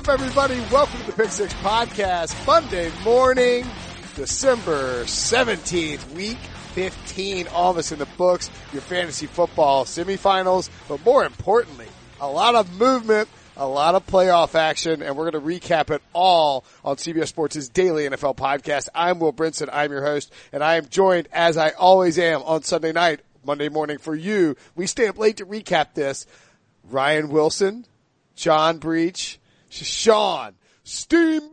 up, everybody? Welcome to the Pick Six Podcast. Monday morning, December 17th, week 15, almost in the books. Your fantasy football semifinals, but more importantly, a lot of movement, a lot of playoff action, and we're going to recap it all on CBS Sports' daily NFL podcast. I'm Will Brinson. I'm your host, and I am joined, as I always am, on Sunday night, Monday morning for you. We stay up late to recap this. Ryan Wilson, John Breach, Sean Steamboat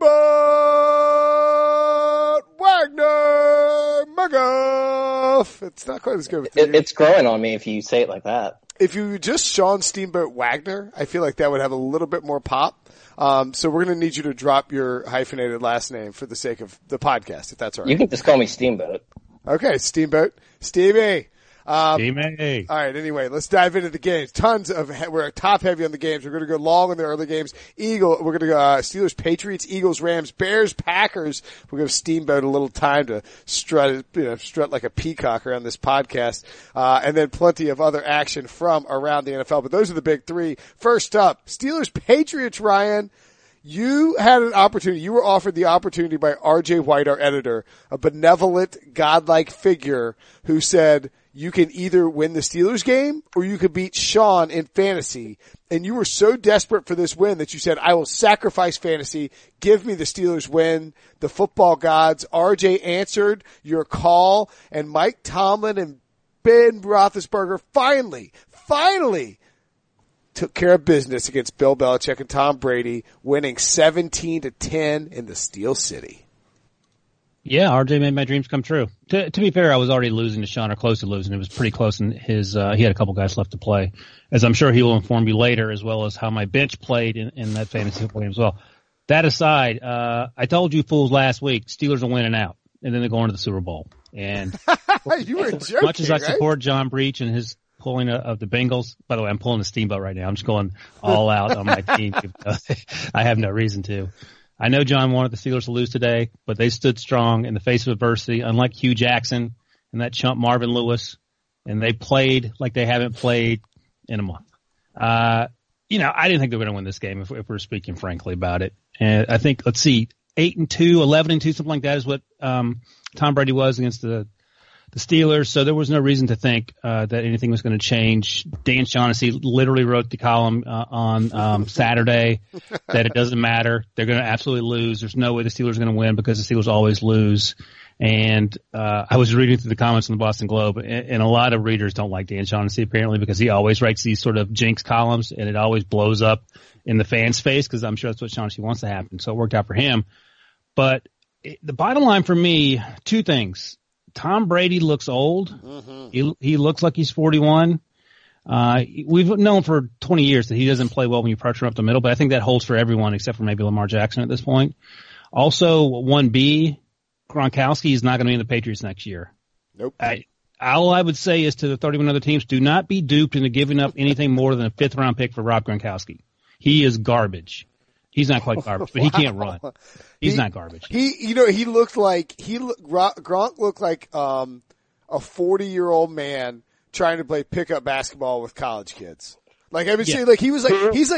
Wagner McGuff. It's not quite as good with you. It's growing on me if you say it like that. If you just Sean Steamboat Wagner, I feel like that would have a little bit more pop. So we're going to need you to drop your hyphenated last name for the sake of the podcast, if that's all right. You can just call me Steamboat. Okay, Steamboat. Stevie. Teammate. All right, anyway, let's dive into the games. We're top heavy on the games. We're going to go long on the early games. We're going to go Steelers, Patriots, Eagles, Rams, Bears, Packers. We'll give Steamboat a little time to strut like a peacock around this podcast. And then plenty of other action from around the NFL. But those are the big three. First up, Steelers, Patriots, Ryan. You had an opportunity. You were offered the opportunity by R.J. White, our editor, a benevolent, godlike figure who said, you can either win the Steelers game or you could beat Sean in fantasy. And you were so desperate for this win that you said, I will sacrifice fantasy. Give me the Steelers win. The football gods. RJ answered your call, and Mike Tomlin and Ben Roethlisberger finally took care of business against Bill Belichick and Tom Brady, winning 17-10 in the Steel City. Yeah, RJ made my dreams come true. To be fair, I was already losing to Sean, or close to losing. It was pretty close, and he had a couple guys left to play, as I'm sure he will inform you later, as well as how my bench played in that fantasy football game as well. That aside, I told you fools last week, Steelers are winning out, and then they're going to the Super Bowl. And you were joking, as much as I right? support John Breach and his pulling of the Bengals, by the way, I'm pulling the Steamboat right now. I'm just going all out on my team. I have no reason to. I know John wanted the Steelers to lose today, but they stood strong in the face of adversity, unlike Hugh Jackson and that chump Marvin Lewis, and they played like they haven't played in a month. I didn't think they were going to win this game if we're speaking frankly about it. And I think, 8-2, 11-2, something like that is what Tom Brady was against the Steelers, so there was no reason to think that anything was going to change. Dan Shaughnessy literally wrote the column on Saturday that it doesn't matter. They're going to absolutely lose. There's no way the Steelers are going to win because the Steelers always lose. And I was reading through the comments on the Boston Globe, and a lot of readers don't like Dan Shaughnessy apparently because he always writes these sort of jinx columns, and it always blows up in the fans' face because I'm sure that's what Shaughnessy wants to happen. So it worked out for him. But the bottom line for me, two things. Tom Brady looks old. Mm-hmm. He looks like he's 41. We've known for 20 years that he doesn't play well when you pressure up the middle, but I think that holds for everyone except for maybe Lamar Jackson at this point. Also, 1B, Gronkowski is not going to be in the Patriots next year. Nope. All I would say is to the 31 other teams, do not be duped into giving up anything more than a 5th round pick for Rob Gronkowski. He is garbage. He's not quite garbage, but he can't run. He's not garbage. Gronk looked like a 40-year-old man trying to play pickup basketball with college kids. Like I would say, like he's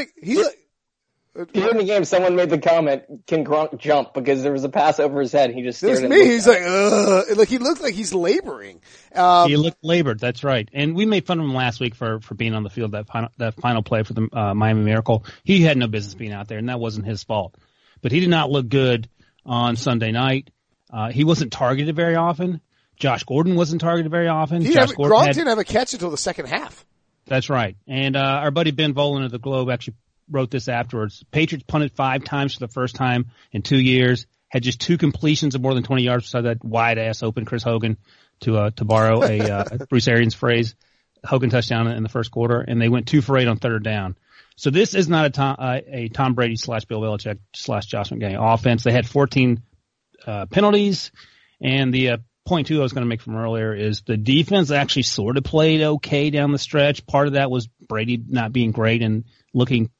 During the game, someone made the comment, "Can Gronk jump?" Because there was a pass over his head. And he just stared at me. He's like, ugh. Like he looked like he's laboring. He looked labored. That's right. And we made fun of him last week for being on the field that final play for the Miami Miracle. He had no business being out there, and that wasn't his fault. But he did not look good on Sunday night. He wasn't targeted very often. Josh Gordon wasn't targeted very often. Gronk didn't have a catch until the second half. That's right. And our buddy Ben Volen of the Globe actually wrote this afterwards. Patriots punted 5 times for the first time in 2 years, had just 2 completions of more than 20 yards beside that wide-ass open Chris Hogan, to borrow a Bruce Arians phrase, Hogan touchdown in the first quarter, and they went 2 for 8 on third down. So this is not a Tom Brady / Bill Belichick / Josh McDaniel offense. They had 14 penalties, and the point 2 I was going to make from earlier is the defense actually sort of played okay down the stretch. Part of that was Brady not being great and looking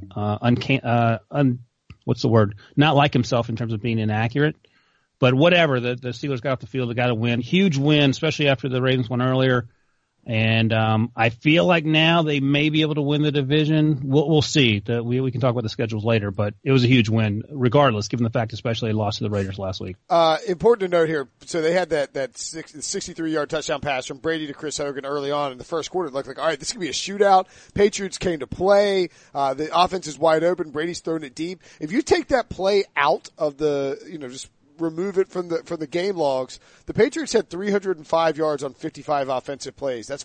not like himself in terms of being inaccurate. But whatever, the Steelers got off the field, they got a win. Huge win, especially after the Ravens won earlier. And I feel like now they may be able to win the division. We'll see. We can talk about the schedules later, but it was a huge win, regardless, given the fact especially they lost to the Raiders last week. Important to note here, so they had that 63-yard touchdown pass from Brady to Chris Hogan early on in the first quarter. It looked like, all right, this could be a shootout. Patriots came to play. The offense is wide open. Brady's throwing it deep. If you take that play out of the, just remove it from the game logs, the Patriots had 305 yards on 55 offensive plays. That's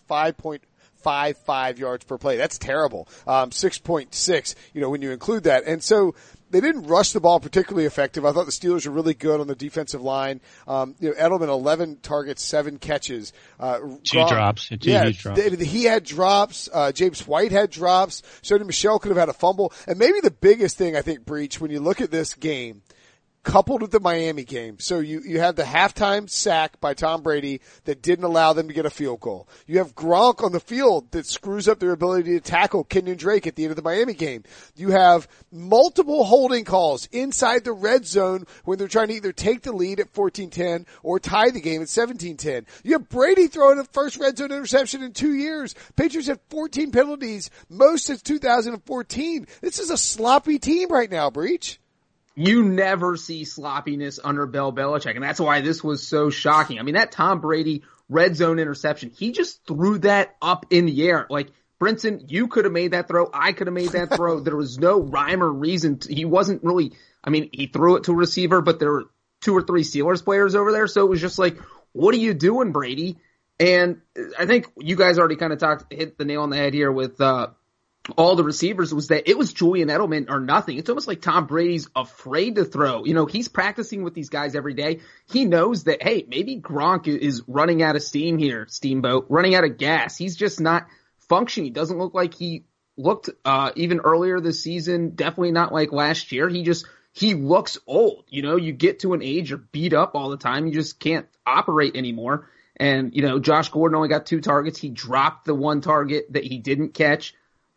5.55 yards per play. That's terrible. 6.6, when you include that. And so they didn't rush the ball particularly effective. I thought the Steelers were really good on the defensive line. Edelman, 11 targets, 7 catches. Two drops. Huge drops. He had drops. James White had drops. Sony Michel could have had a fumble. And maybe the biggest thing, I think, Breach, when you look at this game, coupled with the Miami game. So you have the halftime sack by Tom Brady that didn't allow them to get a field goal. You have Gronk on the field that screws up their ability to tackle Kenyon Drake at the end of the Miami game. You have multiple holding calls inside the red zone when they're trying to either take the lead at 14-10 or tie the game at 17-10. You have Brady throwing a first red zone interception in 2 years. Patriots have 14 penalties, most since 2014. This is a sloppy team right now, Breach. You never see sloppiness under Bill Belichick, and that's why this was so shocking. I mean, that Tom Brady red zone interception, he just threw that up in the air. Like, Brinson, you could have made that throw. I could have made that throw. There was no rhyme or reason. He wasn't really, he threw it to a receiver, but there were 2 or 3 Steelers players over there, so it was just like, what are you doing, Brady? And I think you guys already kind of hit the nail on the head here with all the receivers, was that it was Julian Edelman or nothing. It's almost like Tom Brady's afraid to throw. He's practicing with these guys every day. He knows that, hey, maybe Gronk is running out of steam here, Steamboat, running out of gas. He's just not functioning. He doesn't look like he looked even earlier this season, definitely not like last year. He looks old. You get to an age, you're beat up all the time. You just can't operate anymore. And, Josh Gordon only got 2 targets. He dropped the 1 target that he didn't catch.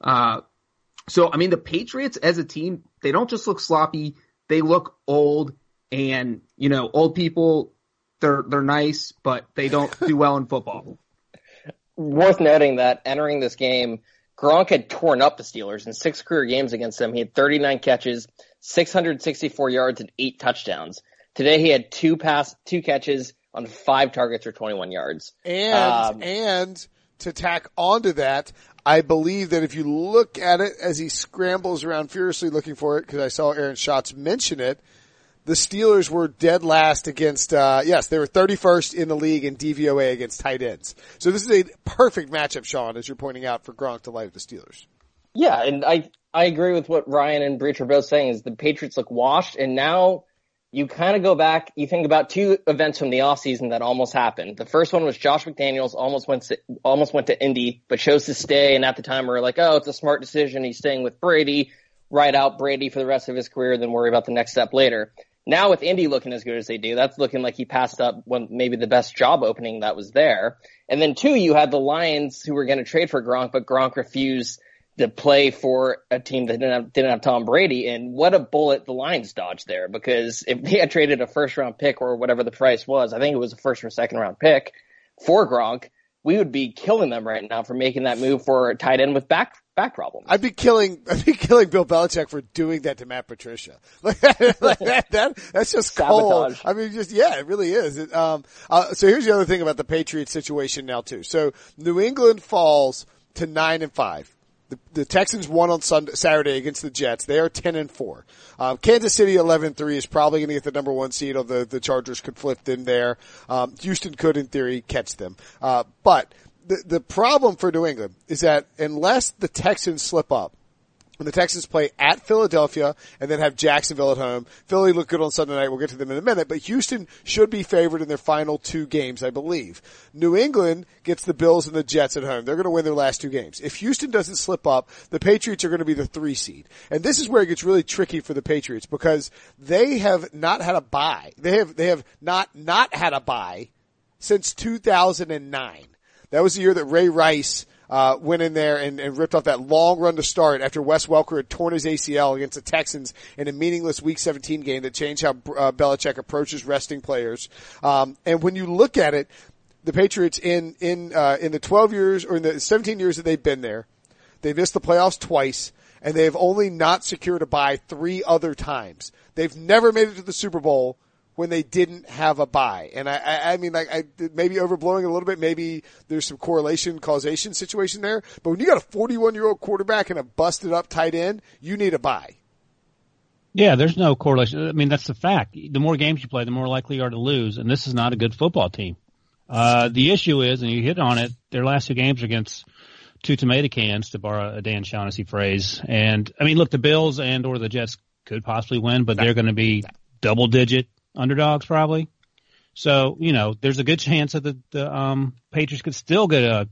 So the Patriots as a team, they don't just look sloppy, they look old, and, old people, they're nice, but they don't do well in football. Worth noting that entering this game, Gronk had torn up the Steelers in 6 career games against them. He had 39 catches, 664 yards, and 8 touchdowns. Today he had 2 catches on 5 targets for 21 yards. And to tack onto that, I believe that if you look at it as he scrambles around furiously looking for it, because I saw Aaron Schatz mention it, the Steelers were dead last against, they were 31st in the league in DVOA against tight ends. So this is a perfect matchup, Sean, as you're pointing out, for Gronk to light up the Steelers. Yeah, and I agree with what Ryan and Breach are both saying, is the Patriots look washed, and now you kind of go back, you think about 2 events from the offseason that almost happened. The first one was Josh McDaniels almost went to Indy, but chose to stay, and at the time we were like, oh, it's a smart decision, he's staying with Brady, ride out Brady for the rest of his career, then worry about the next step later. Now with Indy looking as good as they do, that's looking like he passed up maybe the best job opening that was there. And then 2, you had the Lions who were going to trade for Gronk, but Gronk refused to play for a team that didn't have Tom Brady. And what a bullet the Lions dodged there, because if they had traded a first-round pick or whatever the price was, I think it was a first or second-round pick for Gronk, we would be killing them right now for making that move for a tight end with back problems. I'd be killing Bill Belichick for doing that to Matt Patricia. That's just sabotage. Cold. It really is. So here's the other thing about the Patriots situation now too. So New England falls to 9-5. The Texans won on Saturday against the Jets. They are 10-4. Kansas City 11-3 is probably going to get the number 1 seed, although the Chargers could flip them there. Houston could, in theory, catch them. But the problem for New England is that unless the Texans slip up, when the Texans play at Philadelphia and then have Jacksonville at home, Philly looked good on Sunday night. We'll get to them in a minute, but Houston should be favored in their final 2 games, I believe. New England gets the Bills and the Jets at home. They're going to win their last 2 games. If Houston doesn't slip up, the Patriots are going to be the 3 seed. And this is where it gets really tricky for the Patriots, because they have not had a bye. They have not had a bye since 2009. That was the year that Ray Rice went in there and ripped off that long run to start after Wes Welker had torn his ACL against the Texans in a meaningless Week 17 game that changed how Belichick approaches resting players. And when you look at it, the Patriots in the 12 years or in the 17 years that they've been there, they missed the playoffs twice, and they have only not secured a bye 3 other times. They've never made it to the Super Bowl when they didn't have a bye. And I mean, like, maybe overblowing a little bit, maybe there's some correlation, causation situation there, but when you got a 41-year-old quarterback and a busted up tight end, you need a bye. Yeah, there's no correlation. I mean, that's the fact. The more games you play, the more likely you are to lose, and this is not a good football team. The issue is, and you hit on it, their last 2 games are against 2 tomato cans, to borrow a Dan Shaughnessy phrase. And, I mean, look, the Bills and or the Jets could possibly win, but they're going to be double-digit underdogs probably. So, you know, there's a good chance that the Patriots could still get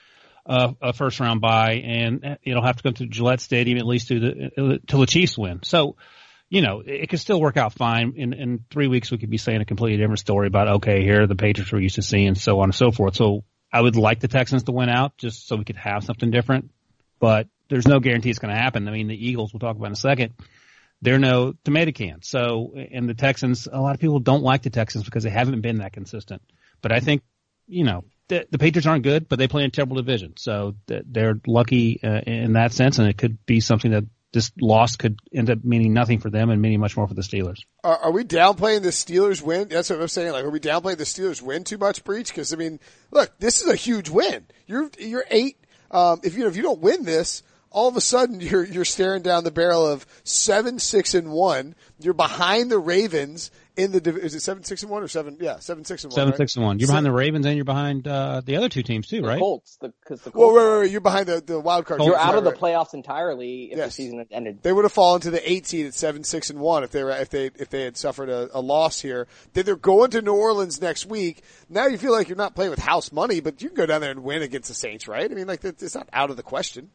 a first round bye, and it'll have to go to Gillette Stadium at least till the Chiefs win. So, you know, it could still work out fine. In 3 weeks we could be saying a completely different story about, okay, here are the Patriots we're used to seeing, so on and so forth. So I would like the Texans to win out just so we could have something different, but there's no guarantee it's going to happen. I mean, the Eagles, we'll talk about in a second, they're no tomato can. So, and the Texans, a lot of people don't like the Texans because they haven't been that consistent. But I think, you know, the Patriots aren't good, but they play in a terrible division. So they're lucky in that sense, and it could be something that this loss could end up meaning nothing for them and meaning much more for the Steelers. Are we downplaying the Steelers win? That's what I'm saying. Like, are we downplaying the Steelers win too much, Breach? Because, I mean, look, this is a huge win. You're 8. If you don't win this, all of a sudden you're staring down the barrel of 7-6-1. You're behind the Ravens in the is it 7-6-1 or 7? Yeah, 7-6-1. 7-6-1. You're behind the Ravens and you're behind the other 2 teams too, right? The Colts, because the Colts. Well, wait, you're behind the wild card. You're out of the playoffs entirely if the season had ended. They would have fallen to the 8 seed at 7-6-1 if they had suffered a loss here. Then they're going to New Orleans next week. Now you feel like you're not playing with house money, but you can go down there and win against the Saints, right? I mean, like, it's not out of the question.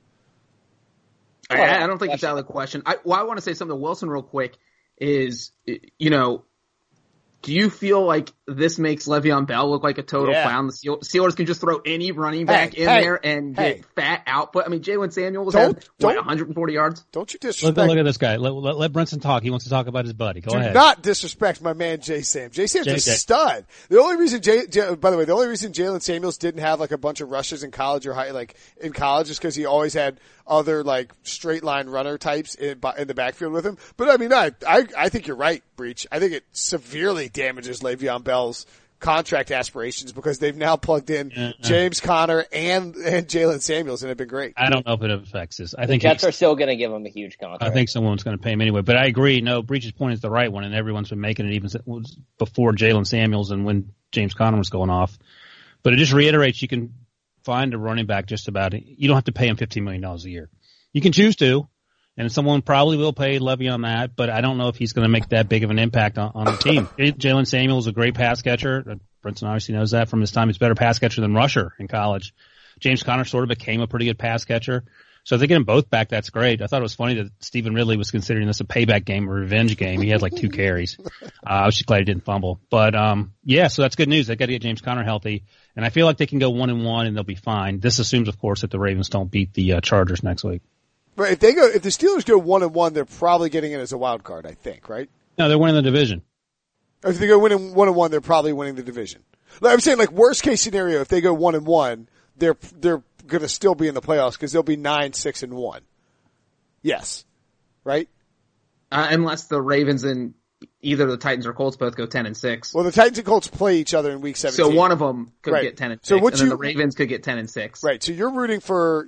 I don't think it's out of the question. I want to say something to Wilson real quick is, you know, do you feel like this makes Le'Veon Bell look like a total clown? The Steelers can just throw any running back in there and get fat output. I mean, Jalen Samuels had 140 yards. Don't you disrespect? Look at this guy. Let Brinson talk. He wants to talk about his buddy. Go ahead. Do not disrespect my man Jay Sam. Jay Sam's a stud. The only reason by the way, the only reason Jalen Samuels didn't have like a bunch of rushes in college or in college is because he always had other like straight line runner types in the backfield with him. But I mean, I think you're right, Breach. I think it severely damages Le'Veon Bell's contract aspirations because they've now plugged in James Conner and Jalen Samuels and have been great. I don't know if it affects this. I think the Jets are still going to give him a huge contract. I think someone's going to pay him anyway. But I agree. No, Breach's point is the right one, and everyone's been making it even before Jalen Samuels and when James Conner was going off. But it just reiterates you can find a running back just about it. You don't have to pay him $15 million a year. You can choose to, and someone probably will pay Le'Veon that, but I don't know if he's going to make that big of an impact on the team. Jalen Samuels is a great pass catcher. Brinson obviously knows that from his time. He's a better pass catcher than rusher in college. James Conner sort of became a pretty good pass catcher. So if they get them both back, that's great. I thought it was funny that Stephen Ridley was considering this a payback game, a revenge game. He had like 2 carries. I was just glad he didn't fumble. But, yeah, so that's good news. They got to get James Conner healthy. And I feel like they can go 1-1 and they'll be fine. This assumes, of course, that the Ravens don't beat the Chargers next week. Right. If the Steelers go 1-1, they're probably getting it as a wild card, I think, right? No, they're winning the division. If they go 1-1, they're probably winning the division. I'm saying, like, worst case scenario, if they go 1-1, they're going to still be in the playoffs because they'll be 9-6-1. Yes. Right? Unless the Ravens and either the Titans or Colts both go 10-6. Well, the Titans and Colts play each other in week 17. So one of them could get 10-6, so and then the Ravens could get 10-6. Right. So you're rooting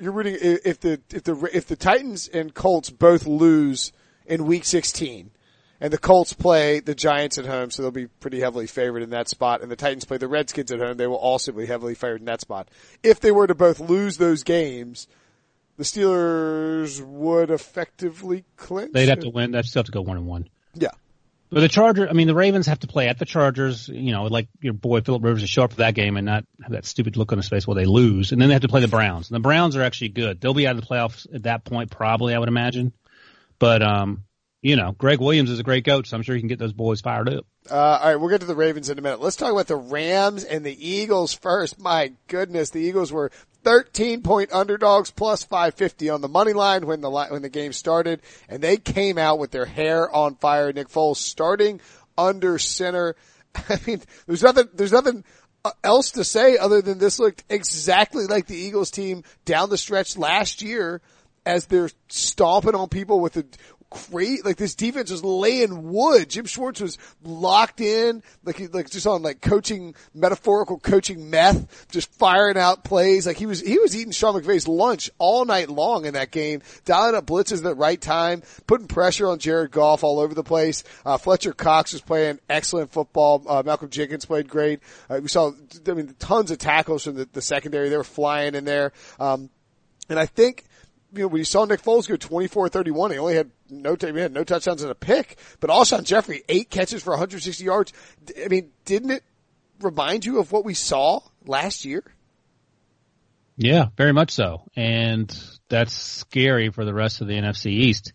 if the Titans and Colts both lose in week 16, and the Colts play the Giants at home, so they'll be pretty heavily favored in that spot, and the Titans play the Redskins at home, they will also be heavily favored in that spot. If they were to both lose those games, the Steelers would effectively clinch. They'd have to win. They'd still have to go 1-1. Yeah. But the Ravens have to play at the Chargers, you know, like your boy Phillip Rivers to show up for that game and not have that stupid look on his face while they lose. And then they have to play the Browns. And the Browns are actually good. They'll be out of the playoffs at that point, probably, I would imagine. But, you know, Greg Williams is a great coach, so I'm sure he can get those boys fired up. All right, we'll get to the Ravens in a minute. Let's talk about the Rams and the Eagles first. My goodness, the Eagles were 13-point underdogs plus 550 on the money line when the game started, and they came out with their hair on fire. Nick Foles starting under center. I mean, there's nothing else to say other than this looked exactly like the Eagles team down the stretch last year as they're stomping on people with a great, like this defense was laying wood. Jim Schwartz was locked in, like just on like metaphorical coaching meth, just firing out plays. Like he was eating Sean McVay's lunch all night long in that game, dialing up blitzes at the right time, putting pressure on Jared Goff all over the place. Fletcher Cox was playing excellent football. Malcolm Jenkins played great. We saw, tons of tackles from the secondary. They were flying in there. And I think, when you saw Nick Foles go 24-31, he only had no touchdowns and a pick, but Alshon Jeffrey, 8 catches for 160 yards. Didn't it remind you of what we saw last year? Yeah, very much so. And that's scary for the rest of the NFC East.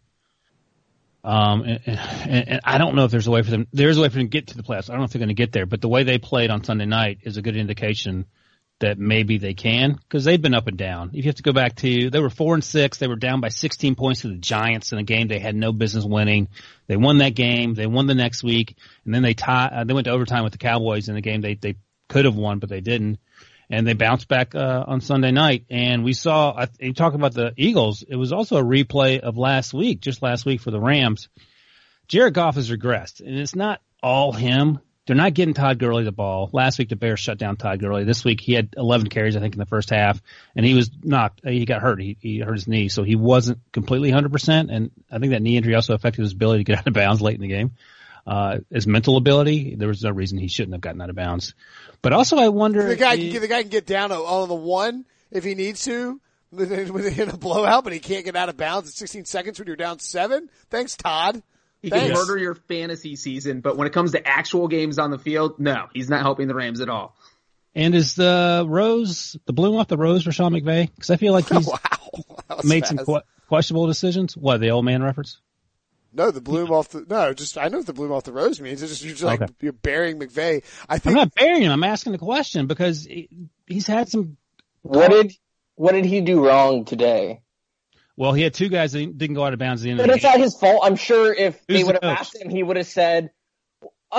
And I don't know if there's a way for them to get to the playoffs. I don't know if they're going to get there, but the way they played on Sunday night is a good indication that maybe they can, because they've been up and down. If you have to go back to, they were 4-6. They were down by 16 points to the Giants in a game they had no business winning. They won that game. They won the next week, and then they went to overtime with the Cowboys in a game they could have won, but they didn't. And they bounced back on Sunday night. And we saw, you talk about the Eagles, it was also a replay of just last week for the Rams. Jared Goff has regressed, and it's not all him. They're not getting Todd Gurley the ball. Last week, the Bears shut down Todd Gurley. This week, he had 11 carries, I think, in the first half, and he was knocked. He got hurt. He hurt his knee, so he wasn't completely 100%, and I think that knee injury also affected his ability to get out of bounds late in the game. His mental ability, there was no reason he shouldn't have gotten out of bounds. But also, I wonder the guy can get down on the one if he needs to in a blowout, but he can't get out of bounds in 16 seconds when you're down 7. Thanks, Todd. He can murder your fantasy season, but when it comes to actual games on the field, no, he's not helping the Rams at all. And is the bloom off the rose for Sean McVay? Because I feel like he's made some questionable decisions. What, the old man reference? No, the bloom off the, no, just, I know what the bloom off the rose means. It's just, you're burying McVay. I'm not burying him. I'm asking the question because he's had some. What did he do wrong today? Well, he had 2 guys that didn't go out of bounds at the end of the game. But it's not his fault. I'm sure if they would have asked him, he would have said, of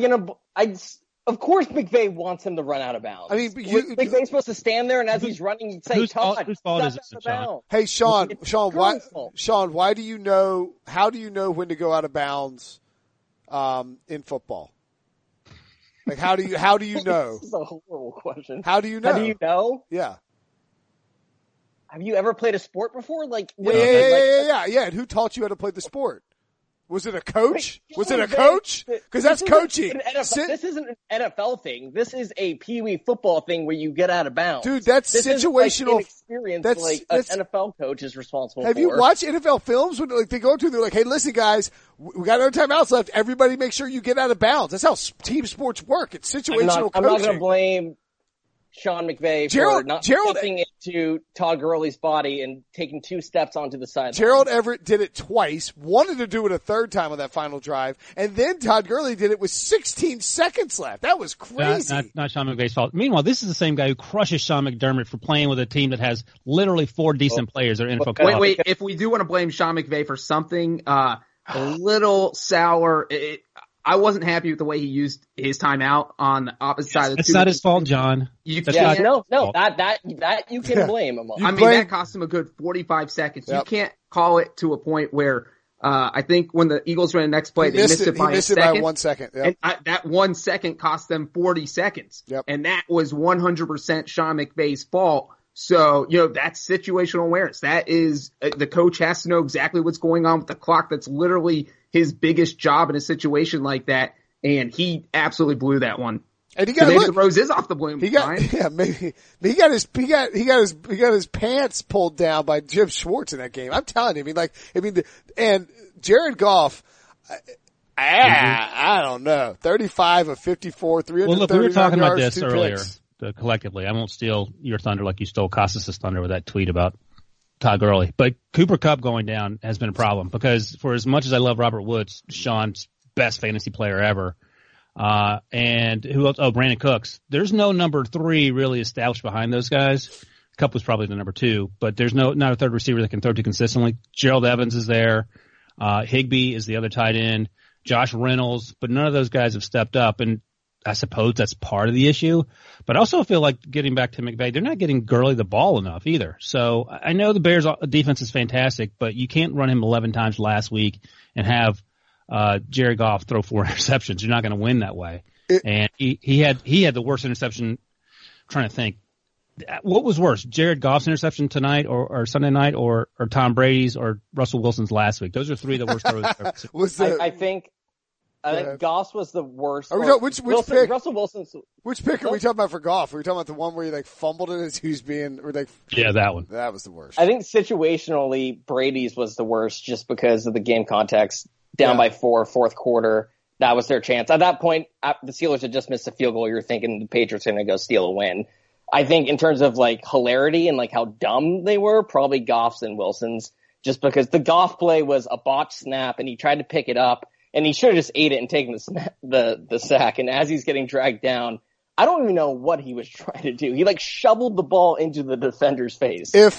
course McVay wants him to run out of bounds. McVay's supposed to stand there and as he's running, he'd say, Todd, whose fault is it, Sean? Hey, Sean, why do you know, how do you know when to go out of bounds, in football? Like, how do you know? This is a horrible question. How do you know? How do you know? Yeah. Have you ever played a sport before? Yeah. And who taught you how to play the sport? Was it a coach? Was it a coach? Because that's coaching. This isn't an NFL thing. This is a peewee football thing where you get out of bounds. Dude, that's situational. Experience an NFL coach is responsible for. Have you watched NFL films when they go to? They're like, "Hey, listen, guys, we got no timeouts left. Everybody, make sure you get out of bounds." That's how team sports work. It's situational coaching. I'm not going to blame Sean McVay for not taking it to Todd Gurley's body and taking 2 steps onto the sideline. Gerald Everett did it twice, wanted to do it a third time on that final drive, and then Todd Gurley did it with 16 seconds left. That was crazy. Not Sean McVay's fault. Meanwhile, this is the same guy who crushes Sean McDermott for playing with a team that has literally 4 decent players that are NFL. Wait. If we do want to blame Sean McVay for something, a little sour. I wasn't happy with the way he used his timeout on the opposite side of the It's not his fault, John. That you can blame him on. That cost him a good 45 seconds. Yep. You can't call it to a point where, I think when the Eagles ran the next play, they missed it by a second. By 1 second. Yep. And that 1 second cost them 40 seconds. Yep. And that was 100% Sean McVay's fault. So, that's situational awareness. That is, the coach has to know exactly what's going on with the clock. That's literally his biggest job in a situation like that. And he absolutely blew that one. And he got the rose is off the bloom. He got his pants pulled down by Jim Schwartz in that game. I'm telling you, and Jared Goff, I don't know, 35 of 54, 339 Well, look, we were talking about this earlier. Picks. Collectively, I won't steal your thunder like you stole Costas' thunder with that tweet about Todd Gurley. But Cooper Kupp going down has been a problem because for as much as I love Robert Woods, Sean's best fantasy player ever, and who else? Oh, Brandon Cooks. There's no number 3 really established behind those guys. Kupp was probably the number 2, but there's not a third receiver that can throw to consistently. Gerald Evans is there. Higbee is the other tight end. Josh Reynolds, but none of those guys have stepped up. And I suppose that's part of the issue. But I also feel like, getting back to McVay, they're not getting Gurley the ball enough either. So I know the Bears' defense is fantastic, but you can't run him 11 times last week and have Jared Goff throw 4 interceptions. You're not going to win that way. And he had the worst interception. I'm trying to think. What was worse, Jared Goff's interception tonight or Sunday night, or Tom Brady's or Russell Wilson's last week? Those are 3 of the worst throws. I think Goff's was the worst. Which pick? Russell Wilson's. Which pick are we talking about for Goff? Are we talking about the one where he fumbled it as he was Yeah, that one. That was the worst. I think situationally Brady's was the worst, just because of the game context. Down by 4, fourth quarter. That was their chance. At that point, the Steelers had just missed a field goal. You're thinking the Patriots are going to go steal a win. I think in terms of hilarity and how dumb they were, probably Goff's and Wilson's, just because the Goff play was a botched snap and he tried to pick it up and he should have just ate it and taken the sack. And as he's getting dragged down, I don't even know what he was trying to do. He shoveled the ball into the defender's face. So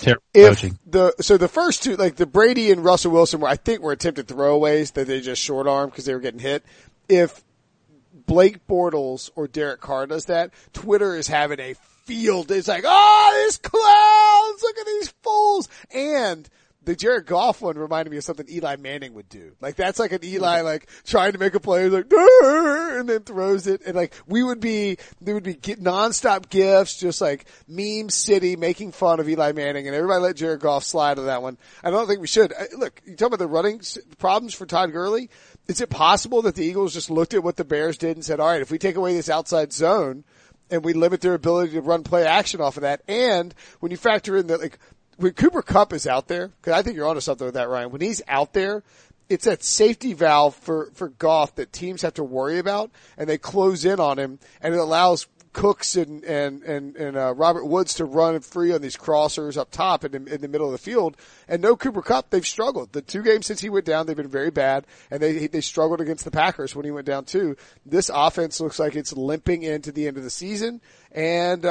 the first two, the Brady and Russell Wilson were attempted throwaways that they just short armed because they were getting hit. If Blake Bortles or Derek Carr does that, Twitter is having a field. It's these clowns, look at these fools. And the Jared Goff one reminded me of something Eli Manning would do. That's an Eli, trying to make a play, and then throws it. And there would be nonstop gifs, just meme city making fun of Eli Manning, and everybody let Jared Goff slide on that one. I don't think we should. Look, you talk about the running problems for Todd Gurley. Is it possible that the Eagles just looked at what the Bears did and said, all right, if we take away this outside zone and we limit their ability to run play action off of that, and when you factor in that, when Cooper Kupp is out there, because I think you're onto something with that, Ryan, when he's out there, it's that safety valve for Goff that teams have to worry about, and they close in on him, and it allows Cooks and Robert Woods to run free on these crossers up top in the middle of the field. And no Cooper Kupp, they've struggled. The 2 games since he went down, they've been very bad, and they struggled against the Packers when he went down too. This offense looks like it's limping into the end of the season, and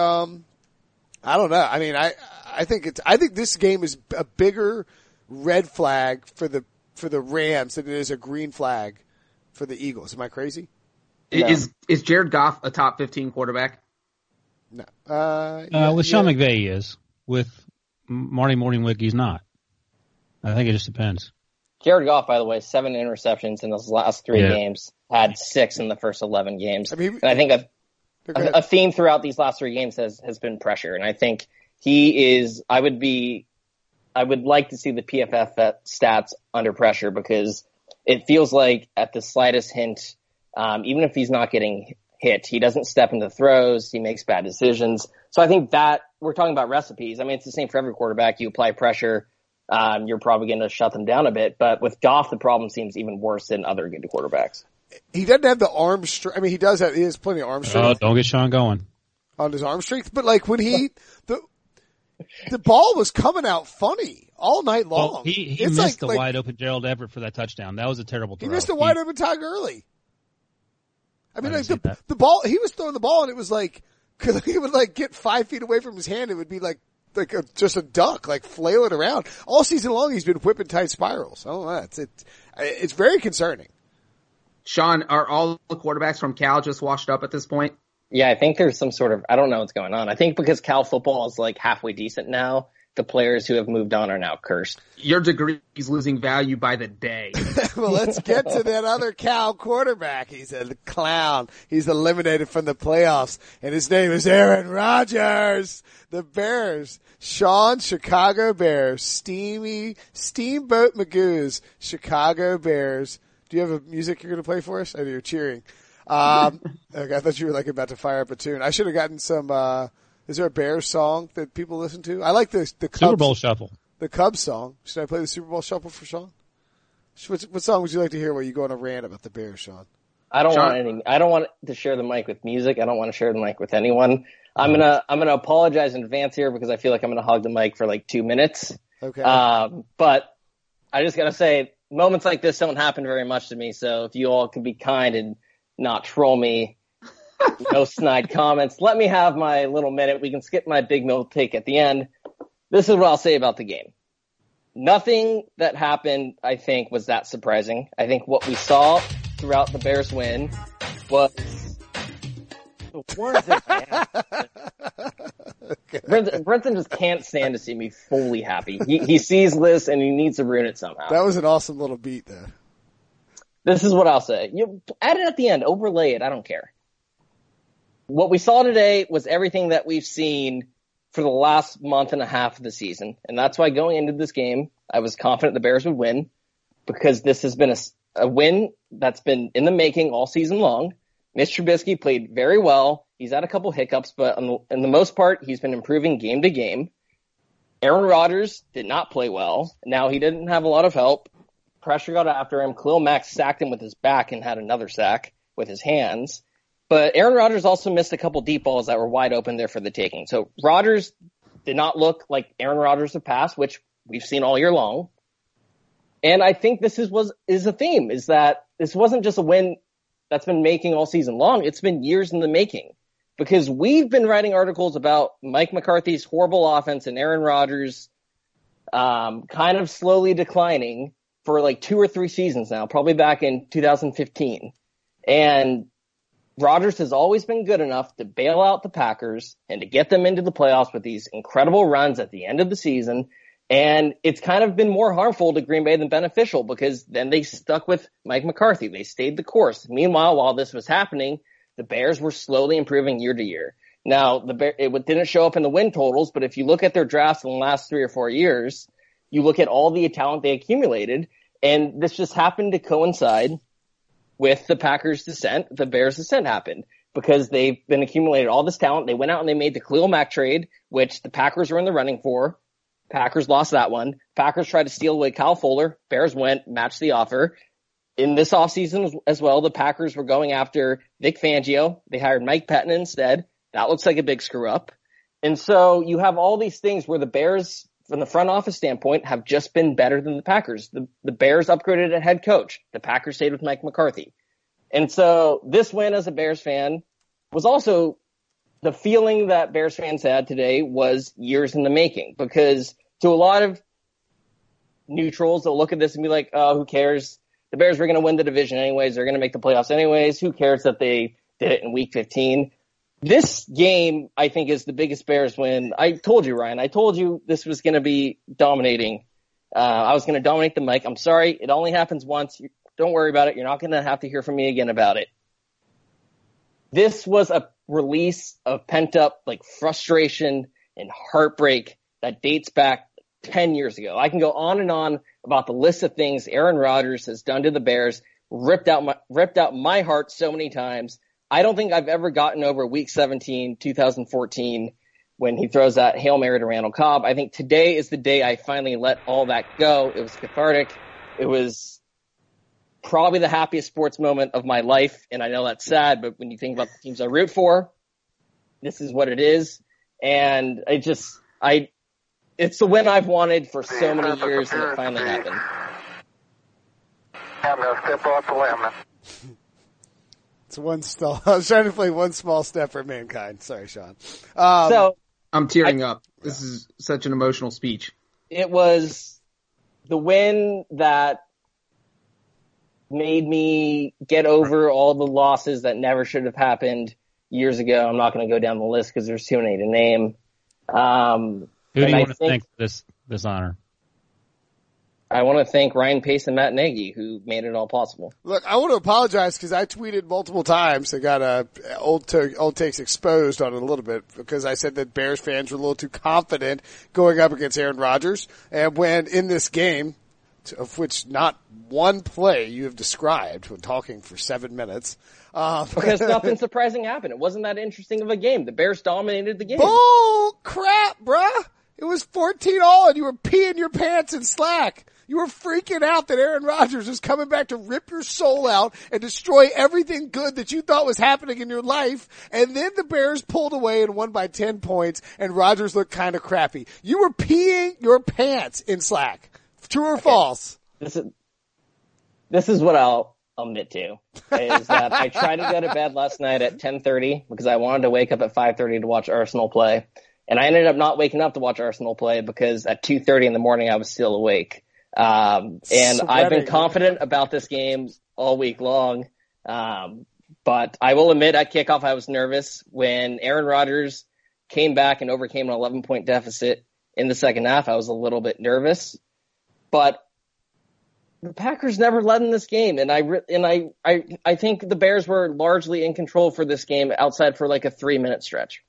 I don't know. I mean, I think this game is a bigger red flag for the Rams than it is a green flag for the Eagles. Am I crazy? No. Is Jared Goff a top 15 quarterback? No. With Sean McVay, he is. With Marty Morningwig, he's not. I think it just depends. Jared Goff, by the way, 7 interceptions in those last 3 games. Had 6 in the first 11 games. And I think a theme throughout these last 3 games has been pressure. And I think he is. I would like to see the PFF stats under pressure, because it feels like at the slightest hint, even if he's not getting hit, he doesn't step into throws. He makes bad decisions. So I think that we're talking about recipes. I mean, it's the same for every quarterback. You apply pressure, you're probably going to shut them down a bit. But with Goff, the problem seems even worse than other good quarterbacks. He doesn't have the arm strength. I mean, he has plenty of arm strength. Oh, don't get Sean going on his arm strength. But when the ball was coming out funny all night long. Well, he missed the wide open Gerald Everett for that touchdown. That was a terrible throw. He missed the wide open Todd Gurley. I mean, the ball, he was throwing the ball, and it was he would get 5 feet away from his hand. It would be just a duck, flail it around. All season long, he's been whipping tight spirals. I don't know. It's very concerning. Sean, are all the quarterbacks from Cal just washed up at this point? Yeah, I think there's some sort of, I don't know what's going on. I think because Cal football is halfway decent now, the players who have moved on are now cursed. Your degree is losing value by the day. Well, let's get to that other Cal quarterback. He's a clown. He's eliminated from the playoffs, and his name is Aaron Rodgers. The Bears. Sean, Chicago Bears. Steamboat Magoo's Chicago Bears. Do you have a music you're going to play for us? I know you're cheering. Okay, I thought you were about to fire up a tune. I should have gotten some, is there a Bears song that people listen to? I like the Cubs. Super Bowl Shuffle. The Cubs song. Should I play the Super Bowl Shuffle for Sean? What song would you like to hear while you go on a rant about the Bears, Sean? I don't want to share the mic with music. I don't want to share the mic with anyone. I'm gonna apologize in advance here, because I feel like I'm gonna hog the mic for 2 minutes. Okay. But I just gotta say, moments like this don't happen very much to me. So if you all could be kind and not troll me, no snide comments, let me have my little minute. We can skip my big milk take at the end. This is what I'll say about the game. Nothing that happened, I think, was that surprising. I think what we saw throughout the Bears win was Was it bad? Brenton just can't stand to see me fully happy. He sees this and he needs to ruin it somehow. That was an awesome little beat, though. This is what I'll say. You add it at the end, overlay it. I don't care. What we saw today was everything that we've seen for the last month and a half of the season. And that's why going into this game, I was confident the Bears would win, because this has been a win that's been in the making all season long. Mitch Trubisky played very well. He's had a couple hiccups, but in the most part, he's been improving game to game. Aaron Rodgers did not play well. Now, he didn't have a lot of help. Pressure got after him. Khalil Mack sacked him with his back and had another sack with his hands. But Aaron Rodgers also missed a couple deep balls that were wide open there for the taking. So Rodgers did not look like Aaron Rodgers of past, which we've seen all year long. And I think this is a theme, is that this wasn't just a win that's been making all season long. It's been years in the making, because we've been writing articles about Mike McCarthy's horrible offense and Aaron Rodgers kind of slowly declining for like 2 or 3 seasons now, probably back in 2015. And Rodgers has always been good enough to bail out the Packers and to get them into the playoffs with these incredible runs at the end of the season. And it's kind of been more harmful to Green Bay than beneficial, because then they stuck with Mike McCarthy. They stayed the course. Meanwhile, while this was happening, the Bears were slowly improving year to year. Now, it didn't show up in the win totals, but if you look at their drafts in the last 3 or 4 years, you look at all the talent they accumulated, and this just happened to coincide with the Packers' descent. The Bears' descent happened because they've been accumulated all this talent. They went out and they made the Khalil Mack trade, which the Packers were in the running for. Packers lost that one. Packers tried to steal away Kyle Fuller. Bears went, matched the offer. In this offseason as well, the Packers were going after Vic Fangio. They hired Mike Pettin instead. That looks like a big screw up. And so you have all these things where the Bears, from the front office standpoint, have just been better than the Packers. The Bears upgraded a head coach. The Packers stayed with Mike McCarthy. And so this win as a Bears fan was also the feeling that Bears fans had today was years in the making, because to a lot of neutrals, they'll look at this and be like, oh, who cares? The Bears were going to win the division anyways. They're going to make the playoffs anyways. Who cares that they did it in week 15? This game, I think, is the biggest Bears win. I told you, Ryan. I told you this was going to be dominating. I was going to dominate the mic. I'm sorry. It only happens once. Don't worry about it. You're not going to have to hear from me again about it. This was a release of pent-up frustration and heartbreak that dates back 10 years ago. I can go on and on about the list of things Aaron Rodgers has done to the Bears, ripped out my heart so many times. I don't think I've ever gotten over week 17, 2014, when he throws that Hail Mary to Randall Cobb. I think today is the day I finally let all that go. It was cathartic. It was probably the happiest sports moment of my life, and I know that's sad, but when you think about the teams I root for, this is what it is. And it's the win I've wanted for so many years, and it finally happened. I'm going to step off the limb. I was trying to play one small step for mankind. Sorry, Sean. So I'm tearing up. This is such an emotional speech. It was the win that made me get over all the losses that never should have happened years ago. I'm not going to go down the list because there's too many to name. Who do you want to thank for this honor? I want to thank Ryan Pace and Matt Nagy, who made it all possible. Look, I want to apologize because I tweeted multiple times. I got old takes exposed on it a little bit because I said that Bears fans were a little too confident going up against Aaron Rodgers. And when in this game, of which not one play you have described when talking for 7 minutes. Because nothing surprising happened. It wasn't that interesting of a game. The Bears dominated the game. Bull crap, bruh. It was 14-all and you were peeing your pants in slack. You were freaking out that Aaron Rodgers was coming back to rip your soul out and destroy everything good that you thought was happening in your life. And then the Bears pulled away and won by 10 points and Rodgers looked kind of crappy. You were peeing your pants in slack. True or false? This is what I'll admit to, is that I tried to go to bed last night at 10:30 because I wanted to wake up at 5:30 to watch Arsenal play. And I ended up not waking up to watch Arsenal play because at 2:30 in the morning I was still awake. And I've been confident about this game all week long. But I will admit at kickoff I was nervous when Aaron Rodgers came back and overcame an 11-point deficit in the second half. I was a little bit nervous, but the Packers never led in this game, and I think the Bears were largely in control for this game, outside for like a 3-minute stretch.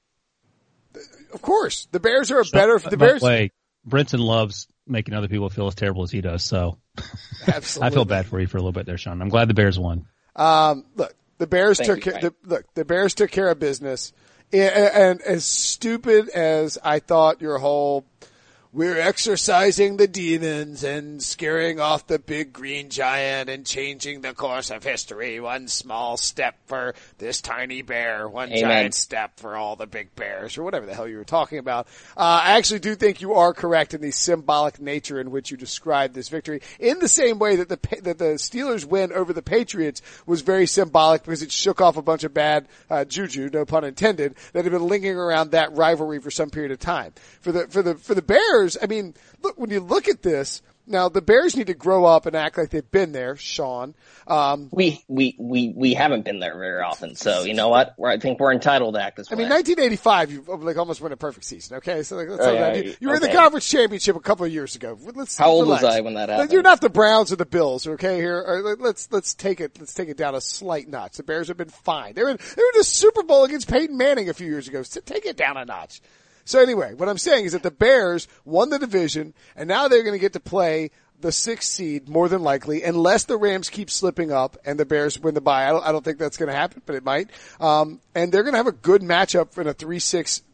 Of course, the Bears are the Bears. Wait, Brinson loves making other people feel as terrible as he does, so Absolutely. I feel bad for you for a little bit there, Sean. I'm glad the Bears won. Look, the Bears the Bears took care of business, and as stupid as I thought your whole we're exorcising the demons and scaring off the big green giant and changing the course of history. One small step for this tiny bear, one Amen. giant step for all the big bears, or whatever the hell you were talking about. I actually do think you are correct in the symbolic nature in which you described this victory, in the same way that the Steelers win over the Patriots was very symbolic because it shook off a bunch of bad juju, no pun intended, that had been lingering around that rivalry for some period of time. For the Bears, I mean, look, when you look at this, now the Bears need to grow up and act like they've been there, Sean. We haven't been there very often, so you know what? I think we're entitled to act this way. I mean, 1985, you like almost win a perfect season. Okay, so you were in the okay. conference championship a couple of years ago. How old relax. was I when that happened? You're not the Browns or the Bills, okay? Here, let's take it down a slight notch. The Bears have been fine. They were in the Super Bowl against Peyton Manning a few years ago. So take it down a notch. So anyway, what I'm saying is that the Bears won the division, and now they're going to get to play the 6th seed more than likely, unless the Rams keep slipping up and the Bears win the bye. I don't think that's going to happen, but it might. And they're going to have a good matchup in a 3-6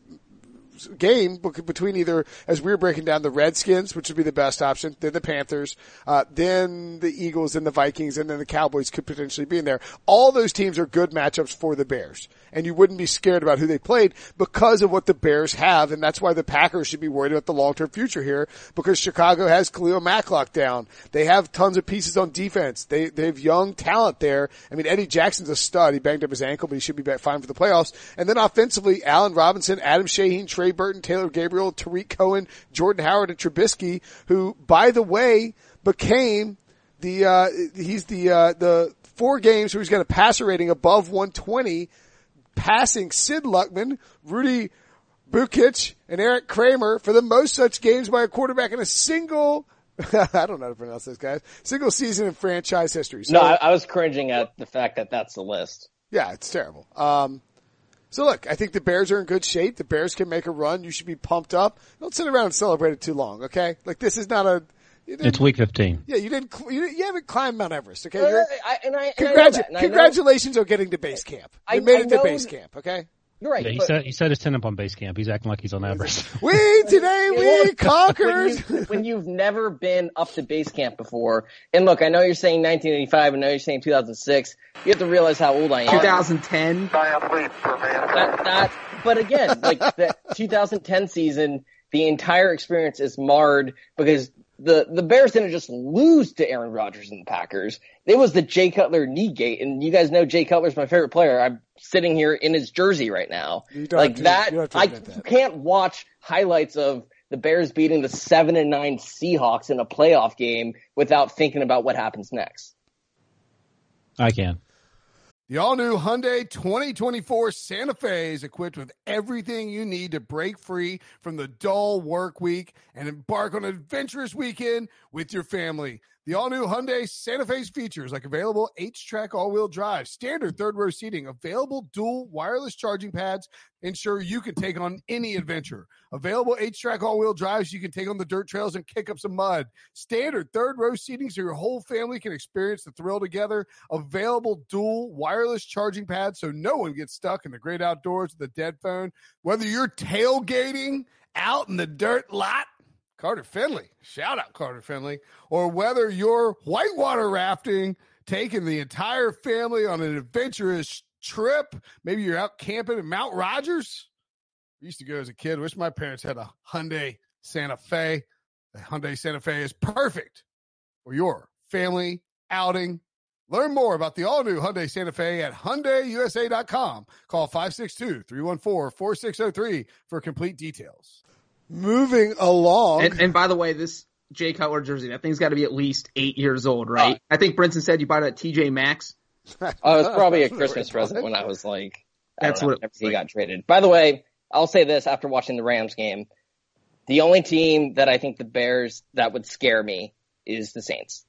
game between either, as we were breaking down, the Redskins, which would be the best option, then the Panthers, then the Eagles and the Vikings, and then the Cowboys could potentially be in there. All those teams are good matchups for the Bears. And you wouldn't be scared about who they played because of what the Bears have, and that's why the Packers should be worried about the long-term future here, because Chicago has Khalil Mack locked down. They have tons of pieces on defense. They have young talent there. I mean, Eddie Jackson's a stud. He banged up his ankle, but he should be back fine for the playoffs. And then offensively, Allen Robinson, Adam Shaheen, Trey Burton, Taylor Gabriel, Tariq Cohen, Jordan Howard, and Trubisky, who, by the way, became he's the 4 games where he's got a passer rating above 120, passing Sid Luckman, Rudy Bukic, and Eric Kramer for the most such games by a quarterback in a single, I don't know how to pronounce this, guys, single season in franchise history. So, no, I was cringing at the fact that that's the list. Yeah, it's terrible. So look, I think the Bears are in good shape. The Bears can make a run. You should be pumped up. Don't sit around and celebrate it too long, okay? Like, this is not It's week 15. Yeah, you haven't climbed Mount Everest, okay? Congratulations on getting to base camp. You made it to base camp, okay? You're right. Yeah, he set his tent up on base camp. He's acting like he's on Everest. We conquered. When you've never been up to base camp before, and look, I know you're saying 1985, and I know you're saying 2006. You have to realize how old I am. 2010. But again, like the 2010 season, the entire experience is marred because the Bears didn't just lose to Aaron Rodgers and the Packers. It was the Jay Cutler knee gate, and you guys know Jay Cutler's my favorite player. I'm sitting here in his jersey right now. You can't watch highlights of the Bears beating the 7-9 Seahawks in a playoff game without thinking about what happens next. I can. The all-new Hyundai 2024 Santa Fe is equipped with everything you need to break free from the dull work week and embark on an adventurous weekend with your family. The all-new Hyundai Santa Fe's features like available H-Track all-wheel drive, standard third-row seating, available dual wireless charging pads, ensure you can take on any adventure. Available H-Track all-wheel drives, you can take on the dirt trails and kick up some mud. Standard third-row seating so your whole family can experience the thrill together. Available dual wireless charging pads so no one gets stuck in the great outdoors with a dead phone. Whether you're tailgating out in the dirt lot, Carter Finley, shout out Carter Finley, or whether you're whitewater rafting, taking the entire family on an adventurous trip, maybe you're out camping in Mount Rogers. I used to go as a kid. Wish my parents had a Hyundai Santa Fe. The Hyundai Santa Fe is perfect for your family outing. Learn more about the all-new Hyundai Santa Fe at HyundaiUSA.com. Call 562-314-4603 for complete details. Moving along. And by the way, this Jay Cutler jersey, that thing's got to be at least 8 years old, right? I think Brinson said you bought it at TJ Maxx. It was probably a Christmas present when I was like, That's what he got traded. By the way, I'll say this after watching the Rams game. The only team that I think the Bears that would scare me is the Saints.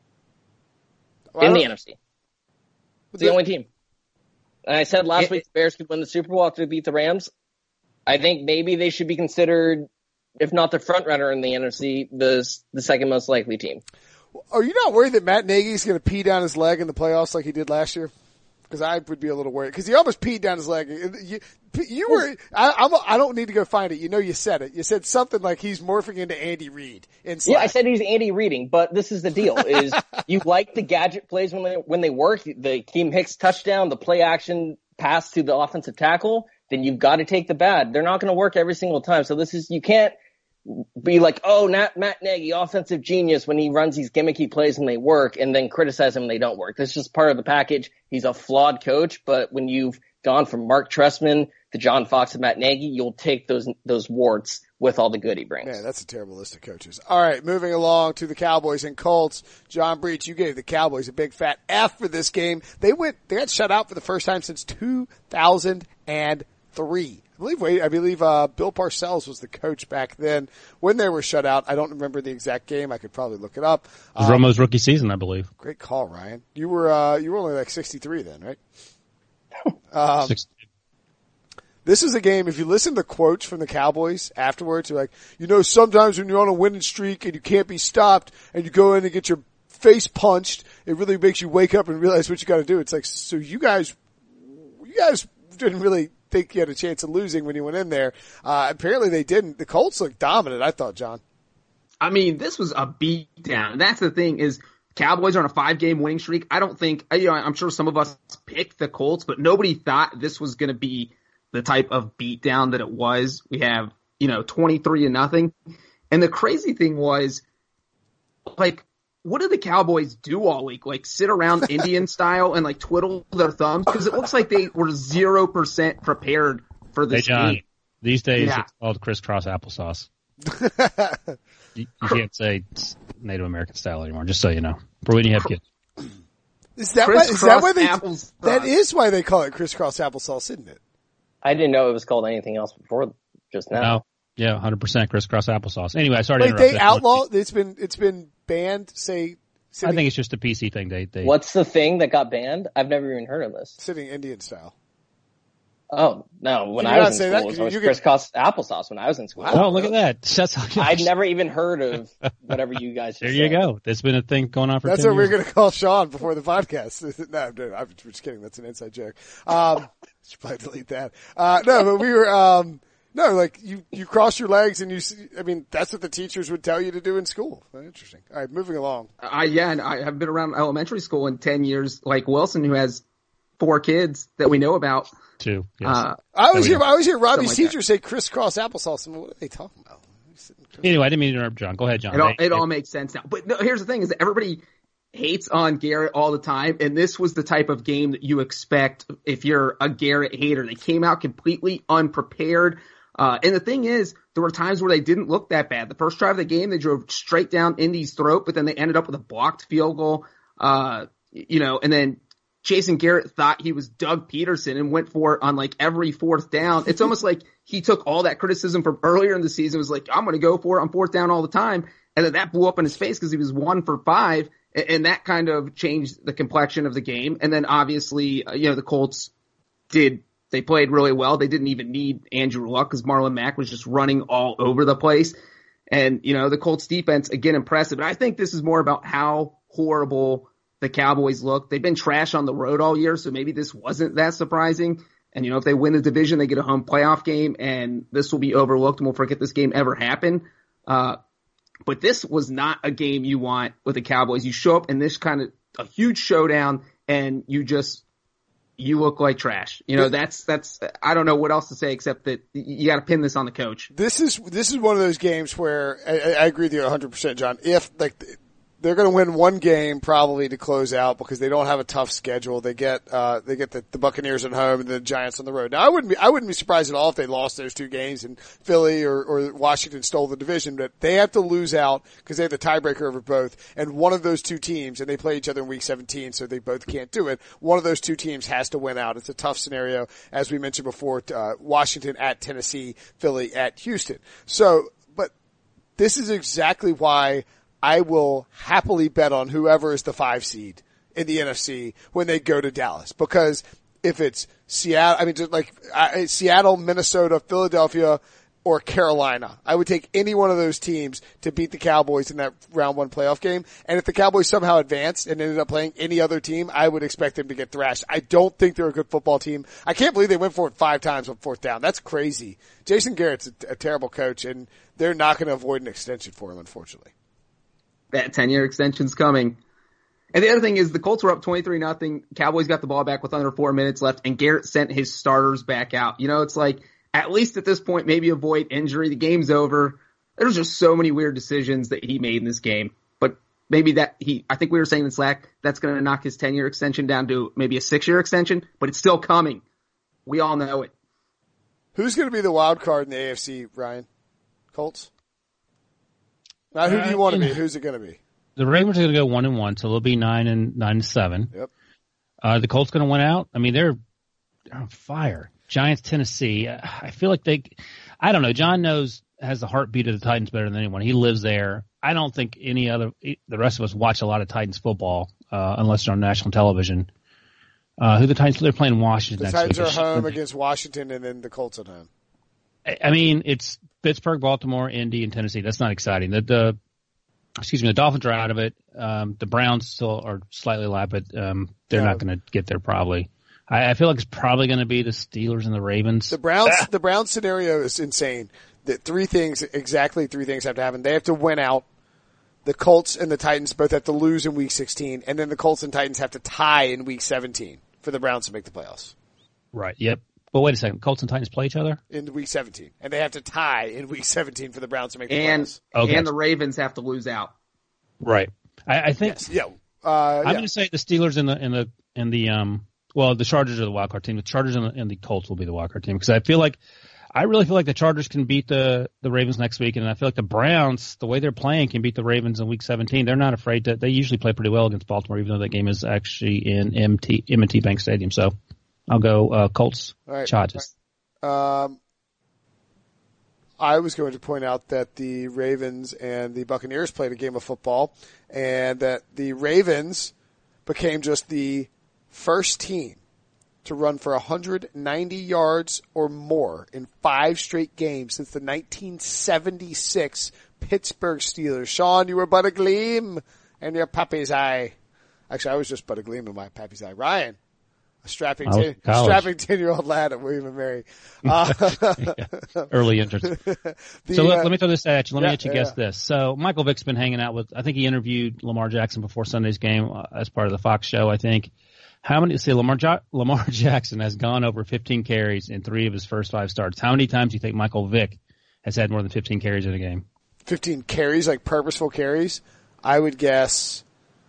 In the NFC. It's the only team. And I said last week the Bears could win the Super Bowl after they beat the Rams. I think maybe they should be considered, if not the front runner in the NFC, the second most likely team. Are you not worried that Matt Nagy's going to pee down his leg in the playoffs like he did last year? Because I would be a little worried. Because he almost peed down his leg. You were. I don't need to go find it. You know, you said it. You said something like he's morphing into Andy Reid. Yeah, I said he's Andy Reiding. But this is the deal: is you like the gadget plays when they work. The Keem Hicks touchdown, the play action pass to the offensive tackle. Then you've got to take the bad. They're not going to work every single time. So you can't be like, oh, Matt Nagy, offensive genius, when he runs these gimmicky plays and they work, and then criticize him when they don't work. That's just part of the package. He's a flawed coach, but when you've gone from Mark Trestman to John Fox and Matt Nagy, you'll take those warts with all the good he brings. Man, that's a terrible list of coaches. All right, moving along to the Cowboys and Colts. John Breach, you gave the Cowboys a big fat F for this game. They got shut out for the first time since 2003. I believe Bill Parcells was the coach back then when they were shut out. I don't remember the exact game. I could probably look it up. It was Romo's rookie season, I believe. Great call, Ryan. You were only like 63 then, right? This is a game, if you listen to quotes from the Cowboys afterwards, you're like, sometimes when you're on a winning streak and you can't be stopped and you go in and get your face punched, it really makes you wake up and realize what you got to do. It's like, so you guys didn't really think you had a chance of losing when you went in there. Apparently they didn't. The Colts looked dominant, I thought, John. I mean, this was a beatdown. That's the thing is Cowboys are on a 5-game winning streak. I don't think, I'm sure some of us picked the Colts, but nobody thought this was going to be the type of beatdown that it was. We have, 23-0. And the crazy thing was, like, what did the Cowboys do all week? Like sit around Indian style and like twiddle their thumbs? Because it looks like they were 0% prepared for this game. These days it's called crisscross applesauce. you can't say it's Native American style anymore, just so you know. For when you have kids. Is that why they call it crisscross applesauce, isn't it? I didn't know it was called anything else before just now. No. Yeah, 100% crisscross applesauce. Anyway, sorry to interrupt. They outlaw. It's been banned. I think it's just a PC thing. They. What's the thing that got banned? I've never even heard of this. Sitting Indian style. Oh no! When I was in school, it was crisscross applesauce. When I was in school. Oh, look at that! That's I'd never even heard of whatever you guys. There you go. There's been a thing going on for. That's 10 what years. we're going to call Sean before the podcast. No, I'm just kidding. That's an inside joke. Should probably delete that. No, but we were. No, like you cross your legs and that's what the teachers would tell you to do in school. Interesting. All right, moving along. And I have been around elementary school in 10 years, like Wilson, who has 4 kids that we know about. 2. Yes. I always hear Robbie's teacher say crisscross applesauce. What are they talking about? Anyway, I didn't mean to interrupt, John. Go ahead, John. It all makes sense now. But no, here's the thing: is that everybody hates on Garrett all the time, and this was the type of game that you expect if you're a Garrett hater. They came out completely unprepared. And the thing is, there were times where they didn't look that bad. The first drive of the game, they drove straight down Indy's throat, but then they ended up with a blocked field goal. And then Jason Garrett thought he was Doug Peterson and went for it on like every 4th down. It's almost like he took all that criticism from earlier in the season, was like, I'm going to go for it on 4th down all the time. And then that blew up in his face because he was 1 for 5. And that kind of changed the complexion of the game. And then obviously, the Colts they played really well. They didn't even need Andrew Luck because Marlon Mack was just running all over the place. And, the Colts defense, again, impressive. But I think this is more about how horrible the Cowboys look. They've been trash on the road all year, so maybe this wasn't that surprising. And, if they win the division, they get a home playoff game, and this will be overlooked, and we'll forget this game ever happened. But this was not a game you want with the Cowboys. You show up in this kind of a huge showdown, and you look like trash. That's I don't know what else to say except that you got to pin this on the coach. This is one of those games where I agree with you 100%, John. If they're going to win one game probably to close out because they don't have a tough schedule. They get the Buccaneers at home and the Giants on the road. Now I wouldn't be surprised at all if they lost those two games and Philly or Washington stole the division, but they have to lose out because they have the tiebreaker over both. And one of those two teams, and they play each other in week 17, so they both can't do it. One of those two teams has to win out. It's a tough scenario, as we mentioned before, Washington at Tennessee, Philly at Houston. So, but this is exactly why I will happily bet on whoever is the 5 seed in the NFC when they go to Dallas. Because if it's Seattle, Seattle, Minnesota, Philadelphia, or Carolina, I would take any one of those teams to beat the Cowboys in that round 1 playoff game. And if the Cowboys somehow advanced and ended up playing any other team, I would expect them to get thrashed. I don't think they're a good football team. I can't believe they went for it 5 times on 4th down. That's crazy. Jason Garrett's a terrible coach, and they're not going to avoid an extension for him, unfortunately. That 10-year extension's coming. And the other thing is the Colts were up 23-0. Cowboys got the ball back with under 4 minutes left, and Garrett sent his starters back out. It's like, at least at this point, maybe avoid injury. The game's over. There's just so many weird decisions that he made in this game. But maybe I think we were saying in Slack, that's going to knock his 10-year extension down to maybe a 6-year extension, but it's still coming. We all know it. Who's going to be the wild card in the AFC, Ryan? Colts? Now, who do you want to be? Who's it going to be? The Ravens are going to go 1-1, so they'll be 9-7. Yep. The Colts going to win out. I mean, they're on fire. Giants, Tennessee. I feel like I don't know. John has the heartbeat of the Titans better than anyone. He lives there. I don't think the rest of us watch a lot of Titans football, unless they're on national television. Who the Titans, they're playing Washington next week. The Titans are home against Washington and then the Colts at home. I mean, it's Pittsburgh, Baltimore, Indy, and Tennessee. That's not exciting. The Dolphins are out of it. The Browns still are slightly alive, but they're not going to get there probably. I feel like it's probably going to be the Steelers and the Ravens. The Browns scenario is insane. That exactly three things have to happen. They have to win out. The Colts and the Titans both have to lose in week 16, and then the Colts and Titans have to tie in week 17 for the Browns to make the playoffs. Right. Yep. But wait a second. Colts and Titans play each other? In week 17. And they have to tie in week 17 for the Browns to make the playoffs. And the Ravens have to lose out. Right. I think. Yes. Yeah. I'm going to say the Steelers and the Chargers are the wild card team. The Chargers and the Colts will be the wild card team because I really feel like the Chargers can beat the Ravens next week, and I feel like the Browns, the way they're playing, can beat the Ravens in week 17. They're not afraid to. They usually play pretty well against Baltimore, even though that game is actually in M&T Bank Stadium. So I'll go Colts. Right. Chargers. I was going to point out that the Ravens and the Buccaneers played a game of football, and that the Ravens became just the first team to run for 190 yards or more in 5 straight games since the 1976 Pittsburgh Steelers. Sean, you were but a gleam in your pappy's eye. Actually, I was just but a gleam in my pappy's eye. Ryan, a strapping 10-year-old lad at William & Mary. Early entrance. Let me throw this at you. Let me get you guess this. So Michael Vick's been hanging out with, I think he interviewed Lamar Jackson before Sunday's game as part of the Fox show, I think. Lamar Jackson has gone over 15 carries in 3 of his first 5 starts. How many times do you think Michael Vick has had more than 15 carries in a game? 15 carries, like purposeful carries? I would guess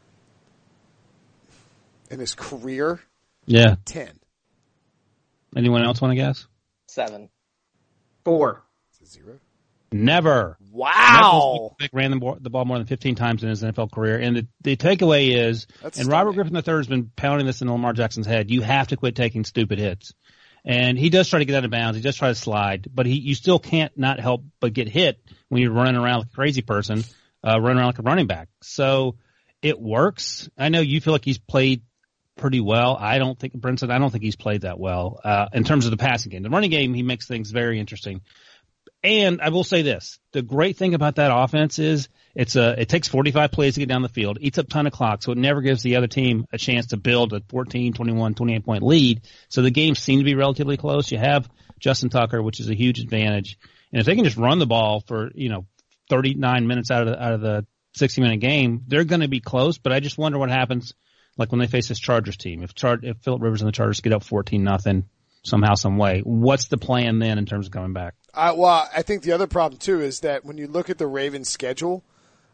in his career, 10. Anyone else want to guess? 7. 4. 0. Never. Wow. Vick ran the ball more than 15 times in his NFL career. And the takeaway is, Robert Griffin III has been pounding this in Lamar Jackson's head, you have to quit taking stupid hits. And he does try to get out of bounds. He does try to slide. But you still can't not help but get hit when you're running around like a crazy person, running around like a running back. So it works. I know you feel like he's played pretty well. Brinson, I don't think he's played that well in terms of the passing game. The running game, he makes things very interesting. And I will say this, the great thing about that offense is it takes 45 plays to get down the field, eats up a ton of clock, so it never gives the other team a chance to build a 14, 21, 28-point lead. So the games seem to be relatively close. You have Justin Tucker, which is a huge advantage. And if they can just run the ball for, 39 minutes out of the 60-minute game, they're going to be close. But I just wonder what happens, like when they face this Chargers team. If Phillip Rivers and the Chargers get up 14-0 somehow, some way, what's the plan then in terms of coming back? I think the other problem too is that when you look at the Ravens schedule,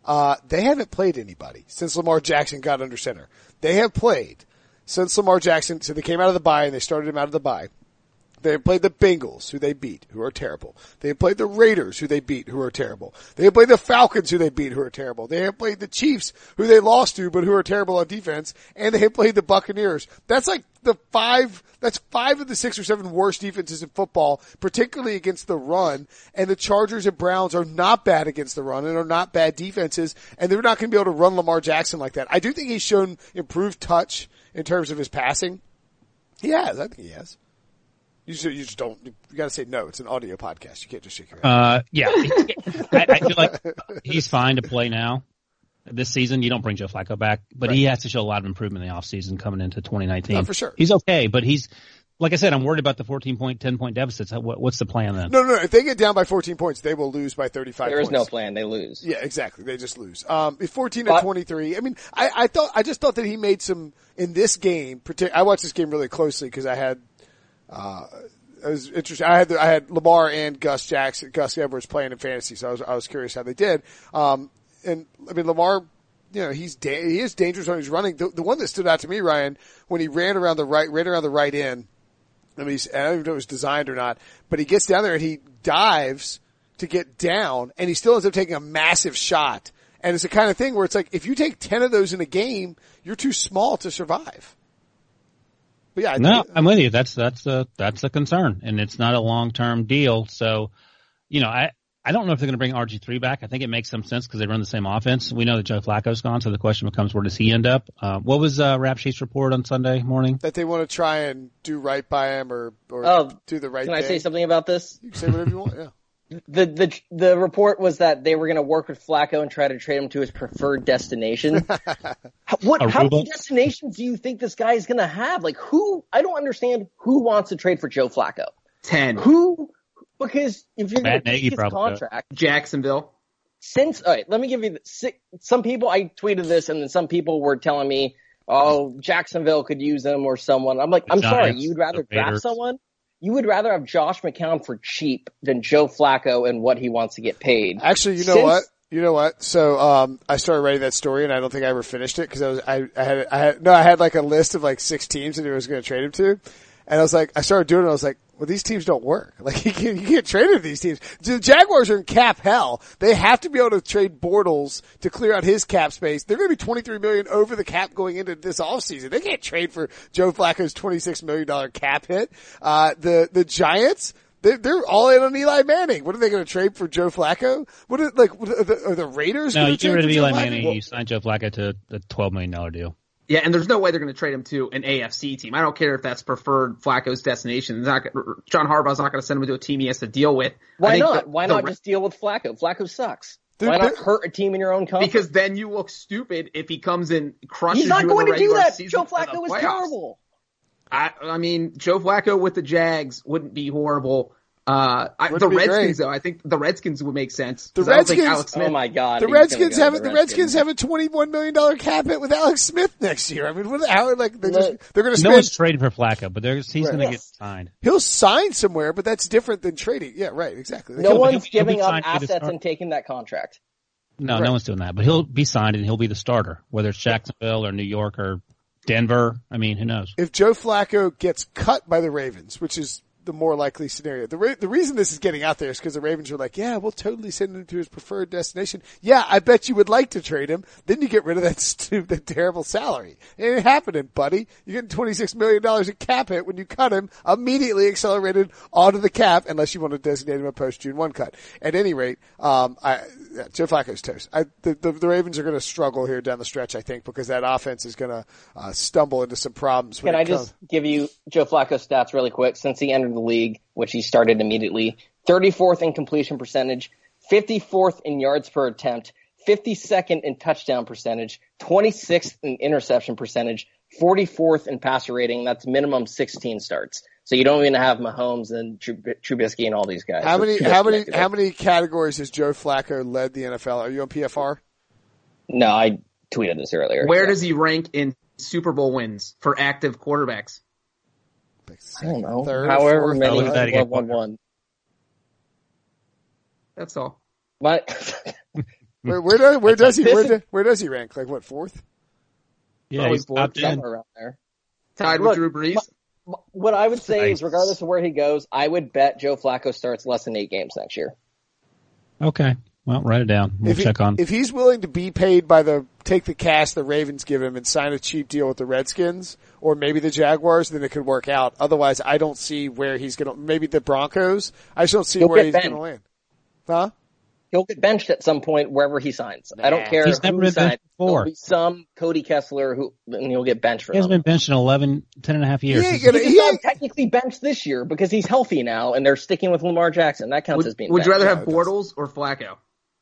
They haven't played anybody since Lamar Jackson got under center. They have played since Lamar Jackson, so they came out of the bye and they started him out of the bye. They have played the Bengals, who they beat, who are terrible. They have played the Raiders, who they beat, who are terrible. They have played the Falcons, who they beat, who are terrible. They have played the Chiefs, who they lost to, but who are terrible on defense. And they have played the Buccaneers. That's like that's 5 of the 6 or 7 worst defenses in football, particularly against the run. And the Chargers and Browns are not bad against the run and are not bad defenses. And they're not going to be able to run Lamar Jackson like that. I do think he's shown improved touch in terms of his passing. He has. I think he has. You just don't, you gotta say no. It's an audio podcast. You can't just shake your head. Yeah. I feel like he's fine to play now. This season, you don't bring Joe Flacco back, but Right. he has to show a lot of improvement in the offseason coming into 2019. Oh, for sure. He's okay, but like I said, I'm worried about the 10-point deficits. What's the plan then? No. If they get down by 14 points, they will lose by 35 There is points. no plan. They lose. Yeah, exactly. They just lose. 14 to 23. I mean, I just thought that he made some, in this game, I watched this game really closely because I had, it was interesting. I had Lamar and Gus Edwards playing in fantasy, so I was curious how they did. And I mean, Lamar, he is dangerous when he's running. The one that stood out to me, Ryan, when he ran around the right end. I mean, I don't even know if it was designed or not, but he gets down there and he dives to get down, and he still ends up taking a massive shot. And it's the kind of thing where it's like, if you take 10 of those in a game, you're too small to survive. But yeah, I'm with you. That's a concern, and it's not a long-term deal. So, I don't know if they're going to bring RG3 back. I think it makes some sense because they run the same offense. We know that Joe Flacco's gone, so the question becomes, where does he end up? What was Rap Sheet's report on Sunday morning? that they want to try and do right by him or do the right Can thing. I say something about this? You can say whatever you want, yeah. The report was that they were going to work with Flacco and try to trade him to his preferred destination. How many destinations do you think this guy is going to have? Like I don't understand who wants to trade for Joe Flacco. 10. Because if you're going to take his contract, Jacksonville. all right, let me give you some people, I tweeted this and then some people were telling me, oh, Jacksonville could use him or someone. I'm like, I'm sorry, you'd rather draft someone? You would rather have Josh McCown for cheap than Joe Flacco and what he wants to get paid. Actually, you know what? So, I started writing that story and I don't think I ever finished it because I had like a list of like 6 teams that he was going to trade him to. And I started doing it and I was like, well, these teams don't work. Like, you can't trade him to these teams. The Jaguars are in cap hell. They have to be able to trade Bortles to clear out his cap space. They're going to be $23 million over the cap going into this offseason. They can't trade for Joe Flacco's $26 million cap hit. The Giants, they're all in on Eli Manning. What are they going to trade for Joe Flacco? Are the Raiders No, going you to get trade rid of for Eli Joe Manning. Flacco? You sign Joe Flacco to the $12 million deal. Yeah, and there's no way they're going to trade him to an AFC team. I don't care if that's preferred Flacco's destination. John Harbaugh's not going to send him to a team he has to deal with. Why not? Why not just deal with Flacco? Flacco sucks. Why not hurt a team in your own conference? Because then you look stupid if he comes and crushes He's not you going in the to do regular that. season. Joe Flacco was terrible. I mean, Joe Flacco with the Jags wouldn't be horrible. The Redskins, though, I think the Redskins would make sense. The 'Cause I don't think Redskins- Alex Smith, Oh my God. The Redskins have a $21 million cap hit with Alex Smith next year. I mean, they're going to No spend. one's trading for Flacco, but he's going to get signed. He'll sign somewhere, but that's different than trading. Yeah, right, exactly. No one's he'll be giving up signed to the assets start. and taking that contract. No one's doing that. But he'll be signed and he'll be the starter, whether it's Jacksonville or New York or Denver. I mean, who knows? If Joe Flacco gets cut by the Ravens, which is the more likely scenario. The reason this is getting out there is because the Ravens are like, yeah, we'll totally send him to his preferred destination. Yeah, I bet you would like to trade him. Then you get rid of that terrible salary. It ain't happening, buddy. You're getting $26 million in cap hit when you cut him, immediately accelerated onto the cap, unless you want to designate him a post-June 1 cut. At any rate, Joe Flacco's toast. The Ravens are going to struggle here down the stretch, I think, because that offense is going to stumble into some problems. Can I just give you Joe Flacco's stats really quick? Since he entered the league, which he started immediately, 34th in completion percentage, 54th in yards per attempt, 52nd in touchdown percentage, 26th in interception percentage, 44th in passer rating. That's minimum 16 starts. So you don't even have Mahomes and Trubisky and all these guys. How many categories has Joe Flacco led the NFL? Are you on PFR? No, I tweeted this earlier. Where does he rank in Super Bowl wins for active quarterbacks? I don't know. Third, However fourth, many look at that again. 1-1-1. That's all. Where does he rank? Like what, fourth? Yeah, he's top 10. Somewhere around there. Tied with Drew Brees. What I would say Nice. is, regardless of where he goes, I would bet Joe Flacco starts less than 8 games next year. Okay. Well, write it down. We'll check on. If he's willing to be paid take the cash the Ravens give him and sign a cheap deal with the Redskins or maybe the Jaguars, then it could work out. Otherwise, I don't see where he's going to, maybe the Broncos. I just don't see where he's going to land. Huh? He'll get benched at some point wherever he signs. I don't care He's never who been signs. benched before. There'll be some Cody Kessler and he'll get benched for He hasn't them. been benched in 10 and a half years. He ain't He's not technically benched this year because he's healthy now and they're sticking with Lamar Jackson. That counts as being Would you benched. rather have Bortles or Flacco?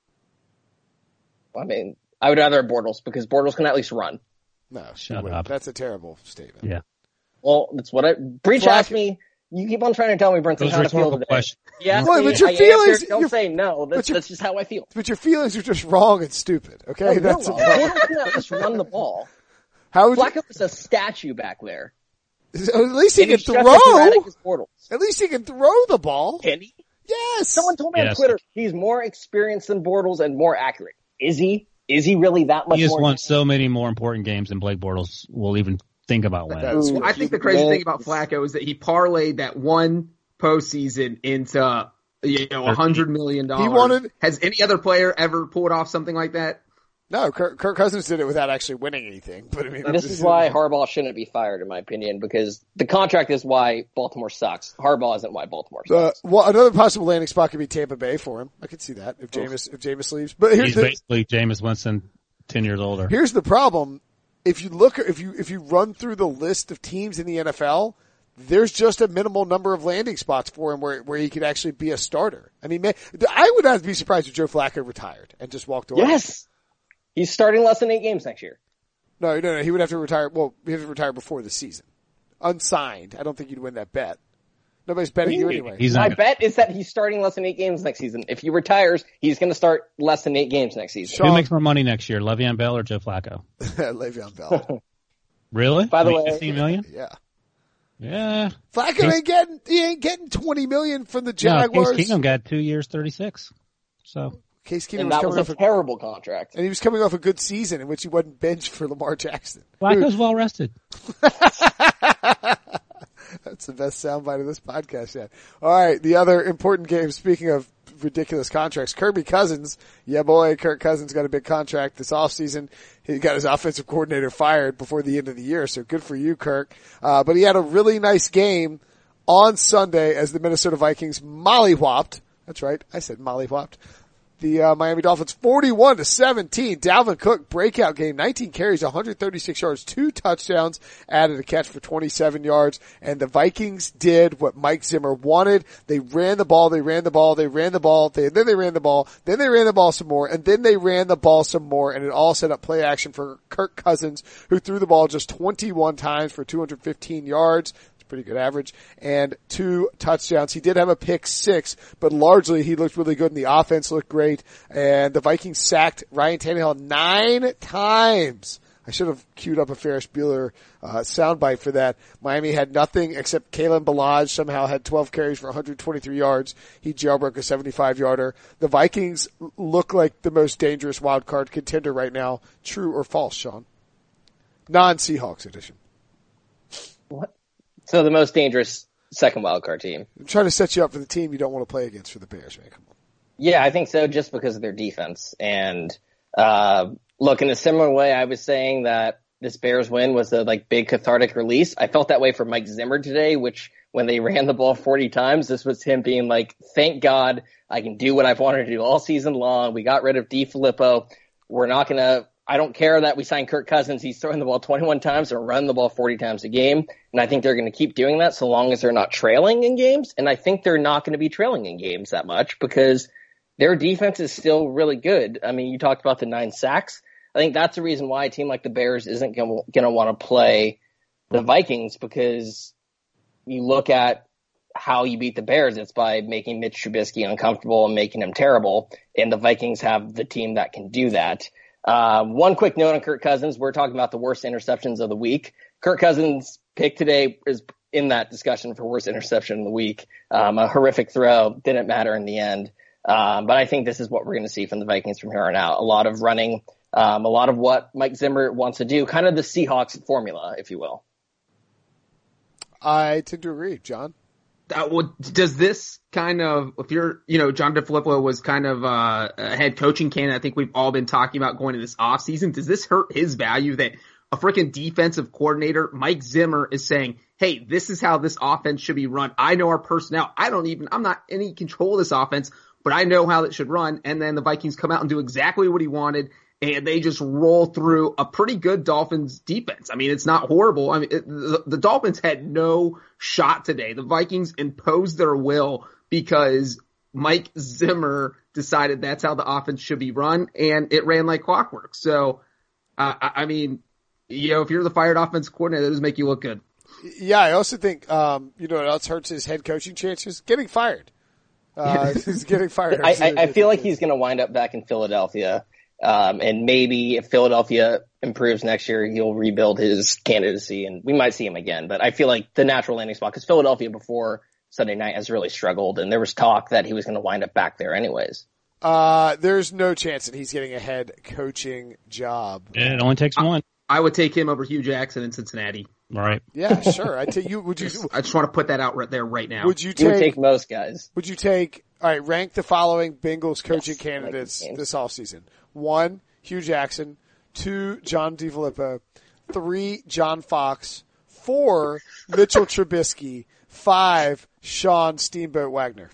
I mean, I would rather have Bortles because Bortles can at least run. No, Shut he wouldn't. up. That's a terrible statement. Yeah. Well, that's what Breach asked me. You keep on trying to tell me, Brinson, Those how to feel rhetorical today. questions. Yeah, Well, but your I feelings- answered, don't your- say no. but your- That's just how I feel. But your feelings are just wrong and stupid. Okay, that's no, Bortles can at least run the ball. how would you, Flacco is a statue back there. at least he And can he's just throw. as erratic as Bortles. At least he can throw the ball. Can he? Yes. Someone told me on Yes. Twitter he's more experienced than Bortles and more accurate. Is he? Is he really that much He has more? won so many more important games than Blake Bortles will even think about winning. That's Well, I think the crazy thing about Flacco is that he parlayed that one postseason into $100 million. He wanted- Has any other player ever pulled off something like that? No, Kirk Cousins did it without actually winning anything. But I mean, This is why Harbaugh shouldn't be fired, in my opinion, because the contract is why Baltimore sucks. Harbaugh isn't why Baltimore sucks. well, another possible landing spot could be Tampa Bay for him. I could see that if Jameis leaves. But He's basically Jameis Winston 10 years older. here's the problem. If you run through the list of teams in the NFL, there's just a minimal number of landing spots for him where he could actually be a starter. I mean, man, I would not be surprised if Joe Flacco retired and just walked away. Yes! He's starting less than 8 games next year. No, he would have to retire. Well, he'd have to retire before the season. Unsigned. I don't think you'd win that bet. Nobody's betting you anyway. He's My not bet is that he's starting less than 8 games next season. If he retires, he's going to start less than 8 games next season. Who makes more money next year, Le'Veon Bell or Joe Flacco? Le'Veon Bell. Really? By the way- 15 million? Yeah. Yeah. Flacco ain't getting $20 million from the No, Jaguars. Case Keenum got 2 years, 36. So Case Keenum And was that coming was off a terrible contract. and he was coming off a good season in which he wasn't benched for Lamar Jackson. Flacco's well rested. That's the best soundbite of this podcast yet. All right, the other important game, speaking of ridiculous contracts, Kirk Cousins. Yeah, boy, Kirk Cousins got a big contract this offseason. He got his offensive coordinator fired before the end of the year, so good for you, Kirk. But he had a really nice game on Sunday as the Minnesota Vikings mollywhopped. That's right, I said mollywhopped. The Miami Dolphins 41-17. Dalvin Cook breakout game, 19 carries, 136 yards, 2 touchdowns, added a catch for 27 yards. And the Vikings did what Mike Zimmer wanted. They ran the ball, then they ran the ball, then they ran the ball some more, and then they ran the ball some more, and it all set up play action for Kirk Cousins, who threw the ball just 21 times for 215 yards. Pretty good average, and 2 touchdowns. He did have a pick 6, but largely he looked really good and the offense looked great. And the Vikings sacked Ryan Tannehill 9 times. I should have queued up a Ferris Bueller soundbite for that. Miami had nothing except Kalen Ballage somehow had 12 carries for 123 yards. He jailbroke a 75-yarder. The Vikings look like the most dangerous wild card contender right now. True or false, Sean? Non-Seahawks edition. What? So the most dangerous second wildcard team. I'm trying to set you up for the team you don't want to play against for the Bears, man. Come on. Yeah, I think so, just because of their defense. And look, in a similar way, I was saying that this Bears win was a big cathartic release. I felt that way for Mike Zimmer today, which when they ran the ball 40 times, this was him being like, thank God I can do what I've wanted to do all season long. We got rid of DeFilippo. I don't care that we signed Kirk Cousins. He's throwing the ball 21 times and running the ball 40 times a game. And I think they're going to keep doing that so long as they're not trailing in games. And I think they're not going to be trailing in games that much because their defense is still really good. I mean, you talked about the 9 sacks. I think that's the reason why a team like the Bears isn't going to want to play the Vikings, because you look at how you beat the Bears, it's by making Mitch Trubisky uncomfortable and making him terrible. And the Vikings have the team that can do that. One quick note on Kirk Cousins. We're talking about the worst interceptions of the week. Kirk Cousins' pick today is in that discussion for worst interception of the week. A horrific throw. Didn't matter in the end. But I think this is what we're going to see from the Vikings from here on out. A lot of running, a lot of what Mike Zimmer wants to do, kind of the Seahawks formula, if you will. I tend to agree, John. Does this kind of, if you're, John DeFilippo was kind of a head coaching candidate, I think we've all been talking about going to this offseason. Does this hurt his value that a freaking defensive coordinator, Mike Zimmer, is saying, hey, this is how this offense should be run. I know our personnel. I'm not in any control of this offense, but I know how it should run. And then the Vikings come out and do exactly what he wanted, and they just roll through a pretty good Dolphins defense. I mean, it's not horrible. I mean, the Dolphins had no shot today. The Vikings imposed their will because Mike Zimmer decided that's how the offense should be run, and it ran like clockwork. So, I mean, if you're the fired offense coordinator, that does make you look good. Yeah, I also think, what else hurts his head coaching chances? Getting fired. He's getting fired. I feel like he's going to wind up back in Philadelphia. And maybe if Philadelphia improves next year, he'll rebuild his candidacy and we might see him again. But I feel like the natural landing spot, because Philadelphia before Sunday night has really struggled, and there was talk that he was going to wind up back there anyways. There's no chance that he's getting a head coaching job. It only takes one. I would take him over Hugh Jackson in Cincinnati. All right. Yeah, sure. I take you. Would you? I just want to put that out right there right now. Would you You would take most guys. Would you take? All right. Rank the following Bengals coaching candidates this offseason. 1, Hugh Jackson. 2, John DeFilippo. 3, John Fox. 4, Mitchell Trubisky. 5, Sean Steamboat Wagner.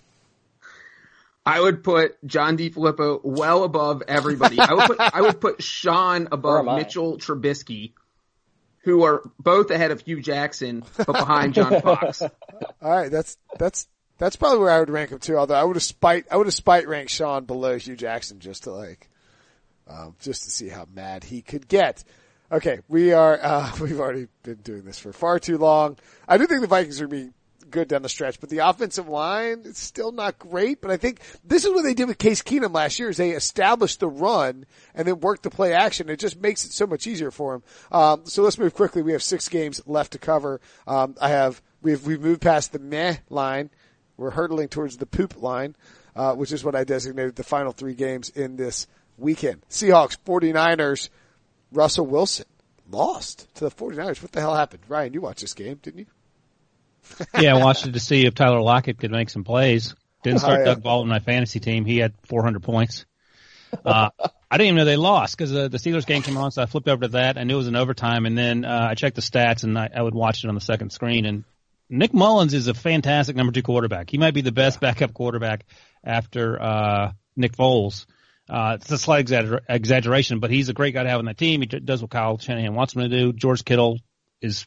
I would put John DeFilippo well above everybody. I would put Sean above Mitchell Trubisky, who are both ahead of Hugh Jackson, but behind John Fox. All right, that's probably where I would rank him too. Although I would have spite ranked Sean below Hugh Jackson just to see how mad he could get. Okay, we've already been doing this for far too long. I do think the Vikings are going to be good down the stretch, but the offensive line is still not great. But I think this is what they did with Case Keenum last year: is they established the run and then worked the play action. It just makes it so much easier for him. So let's move quickly. We have 6 games left to cover. We've moved past the meh line. We're hurtling towards the poop line, which is what I designated the final 3 games in this weekend. Seahawks, 49ers. Russell Wilson lost to the 49ers. What the hell happened? Ryan, you watched this game, didn't you? Yeah, I watched it to see if Tyler Lockett could make some plays. Didn't start Doug Baldwin in my fantasy team. He had 400 points. I didn't even know they lost because the Steelers game came on, so I flipped over to that. I knew it was in overtime, and then I checked the stats, and I would watch it on the second screen. And Nick Mullins is a fantastic number 2 quarterback. He might be the best backup quarterback after Nick Foles. It's a slight exaggeration, but he's a great guy to have on that team. He does what Kyle Shanahan wants him to do. George Kittle is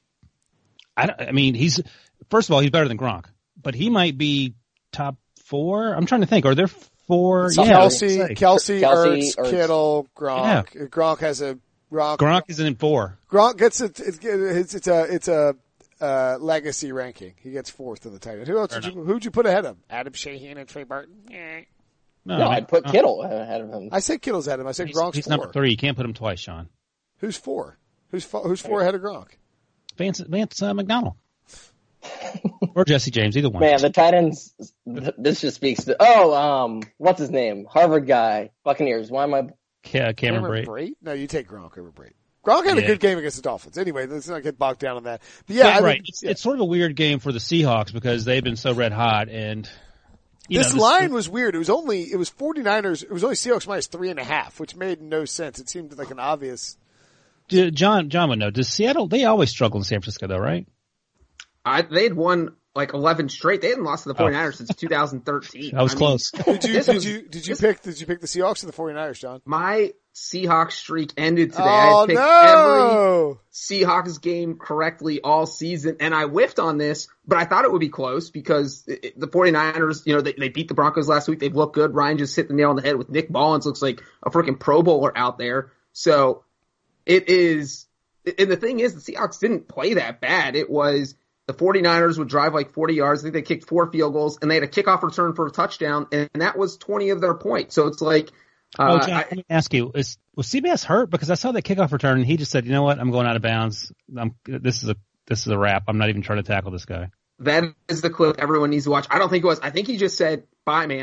first of all, he's better than Gronk, but he might be top 4. I'm trying to think. Are there 4? Kelsey, Ertz, Kittle, Gronk. Yeah. Gronk has a Gronk is in 4. Gronk gets it's a legacy ranking. He gets 4th in the tight end. Who'd you put ahead of him? Adam Shanahan and Trey Burton? No, I'd put Kittle ahead of him. I said Kittle's ahead of him. I said Gronk's 4. He's number 3. You can't put him twice, Sean. Who's 4? Who's 4 ahead of Gronk? Vance McDonald. Or Jesse James, either one. Man, the tight ends, this just speaks to, what's his name? Harvard guy, Buccaneers. Why am I? Cameron Brate? No, you take Gronk over Brate. Gronk had a good game against the Dolphins. Anyway, let's not get bogged down on that. But yeah, right. It's sort of a weird game for the Seahawks because they've been so red hot and this line was weird. It was 49ers. It was only Seahawks minus 3.5, which made no sense. It seemed like an obvious. John would know. Does Seattle? They always struggle in San Francisco, though, right? They'd won like 11 straight. They hadn't lost to the 49ers since 2013. I was close. Did you pick the Seahawks or the 49ers, John? My Seahawks streak ended today. Oh, I picked every Seahawks game correctly all season, and I whiffed on this, but I thought it would be close because the 49ers, they beat the Broncos last week. They've looked good. Ryan just hit the nail on the head with Nick Mullins. Looks like a freaking Pro Bowler out there. So it is, and the thing is, the Seahawks didn't play that bad. It was the 49ers would drive like 40 yards. I think they kicked 4 field goals, and they had a kickoff return for a touchdown, and that was 20 of their points. So it's like, John, let me ask you, was CBS hurt? Because I saw that kickoff return, and he just said, you know what, I'm going out of bounds. This is a wrap. I'm not even trying to tackle this guy. That is the clip everyone needs to watch. I don't think it was. I think he just said, bye, man. Like,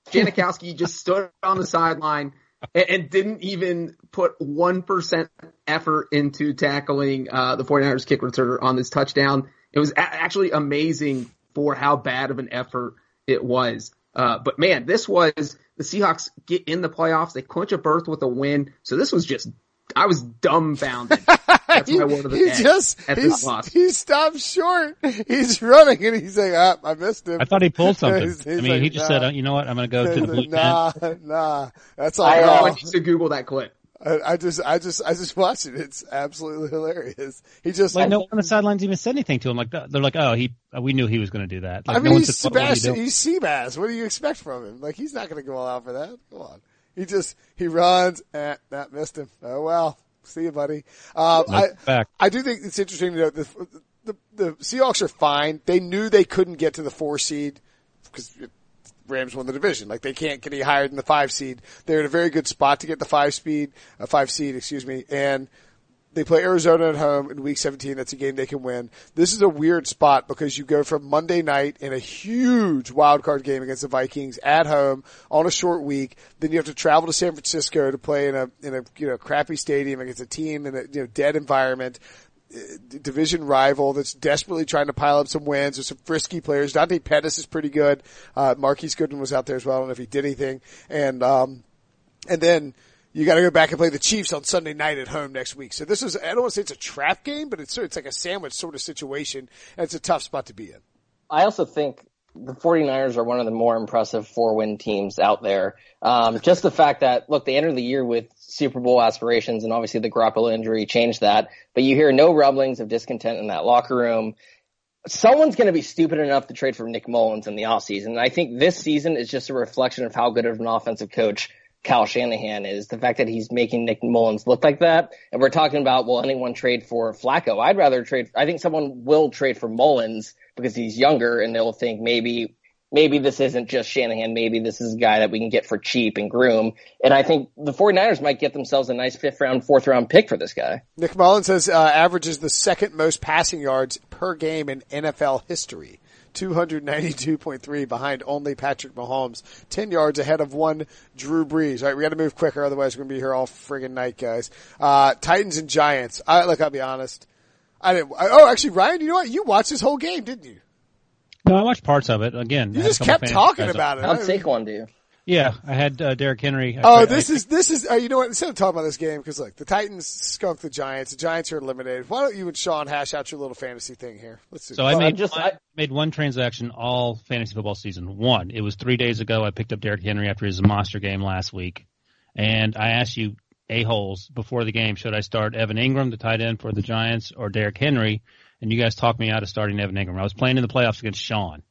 Janikowski just stood on the sideline and didn't even put 1% effort into tackling the 49ers kick returner on this touchdown. It was actually amazing for how bad of an effort it was. But man, this was the Seahawks get in the playoffs. They clinch a berth with a win. So this was just, I was dumbfounded. That's my word of the day. This loss. He stopped short. He's running and he's like, I missed him. I thought he pulled something. He's I mean, like, he just said, you know what, I'm going to go to the blue tent. Nah. That's all. Everyone needs to Google that clip. I just watched it. It's absolutely hilarious. He just no one on the sidelines even said anything to him. Like they're like, we knew he was going to do that. Like, I mean, no he's one said, Sebastian. He's Seabass. What do you expect from him? Like, he's not going to go all out for that. Come on. He runs. That missed him. Oh well. See you, buddy. I do think it's interesting to note the Seahawks are fine. They knew they couldn't get to the 4 seed because Rams won the division. Like, they can't get any higher than the 5 seed. They're in a very good spot to get the 5 seed, and they play Arizona at home in week 17. That's a game they can win. This is a weird spot because you go from Monday night in a huge wild card game against the Vikings at home on a short week. Then you have to travel to San Francisco to play in a crappy stadium against a team in a dead environment. Division rival that's desperately trying to pile up some wins. There's some frisky players. Dante Pettis is pretty good. Marquise Goodwin was out there as well. I don't know if he did anything. And then you got to go back and play the Chiefs on Sunday night at home next week. So this is, I don't want to say it's a trap game, but it's like a sandwich sort of situation, and it's a tough spot to be in. I also think the 49ers are one of the more impressive 4-win teams out there. Just the fact that, look, they entered the year with Super Bowl aspirations, and obviously the Garoppolo injury changed that, but you hear no rumblings of discontent in that locker room. Someone's going to be stupid enough to trade for Nick Mullins in the offseason, and I think this season is just a reflection of how good of an offensive coach Kyle Shanahan is. The fact that he's making Nick Mullins look like that. And we're talking about, will anyone trade for Flacco? I think someone will trade for Mullins because he's younger and they'll think maybe this isn't just Shanahan. Maybe this is a guy that we can get for cheap and groom. And I think the 49ers might get themselves a nice 5th round, 4th round pick for this guy. Nick Mullins averages the second most passing yards per game in NFL history. 292.3 behind only Patrick Mahomes, 10 yards ahead of one Drew Brees. All right, we got to move quicker, otherwise we're going to be here all friggin' night, guys. Titans and Giants. I'll be honest. Actually, Ryan, you know what? You watched this whole game, didn't you? No, I watched parts of it. Again, you just kept talking about it. How'd Saquon do? Yeah, I had Derrick Henry. This is. You know what? Instead of talking about this game, because look, the Titans skunked the Giants. The Giants are eliminated. Why don't you and Sean hash out your little fantasy thing here? Let's see. So I made one transaction all fantasy football season. One. It was 3 days ago. I picked up Derrick Henry after his monster game last week, and I asked you a-holes before the game, should I start Evan Ingram, the tight end for the Giants, or Derrick Henry? And you guys talked me out of starting Evan Ingram. I was playing in the playoffs against Sean.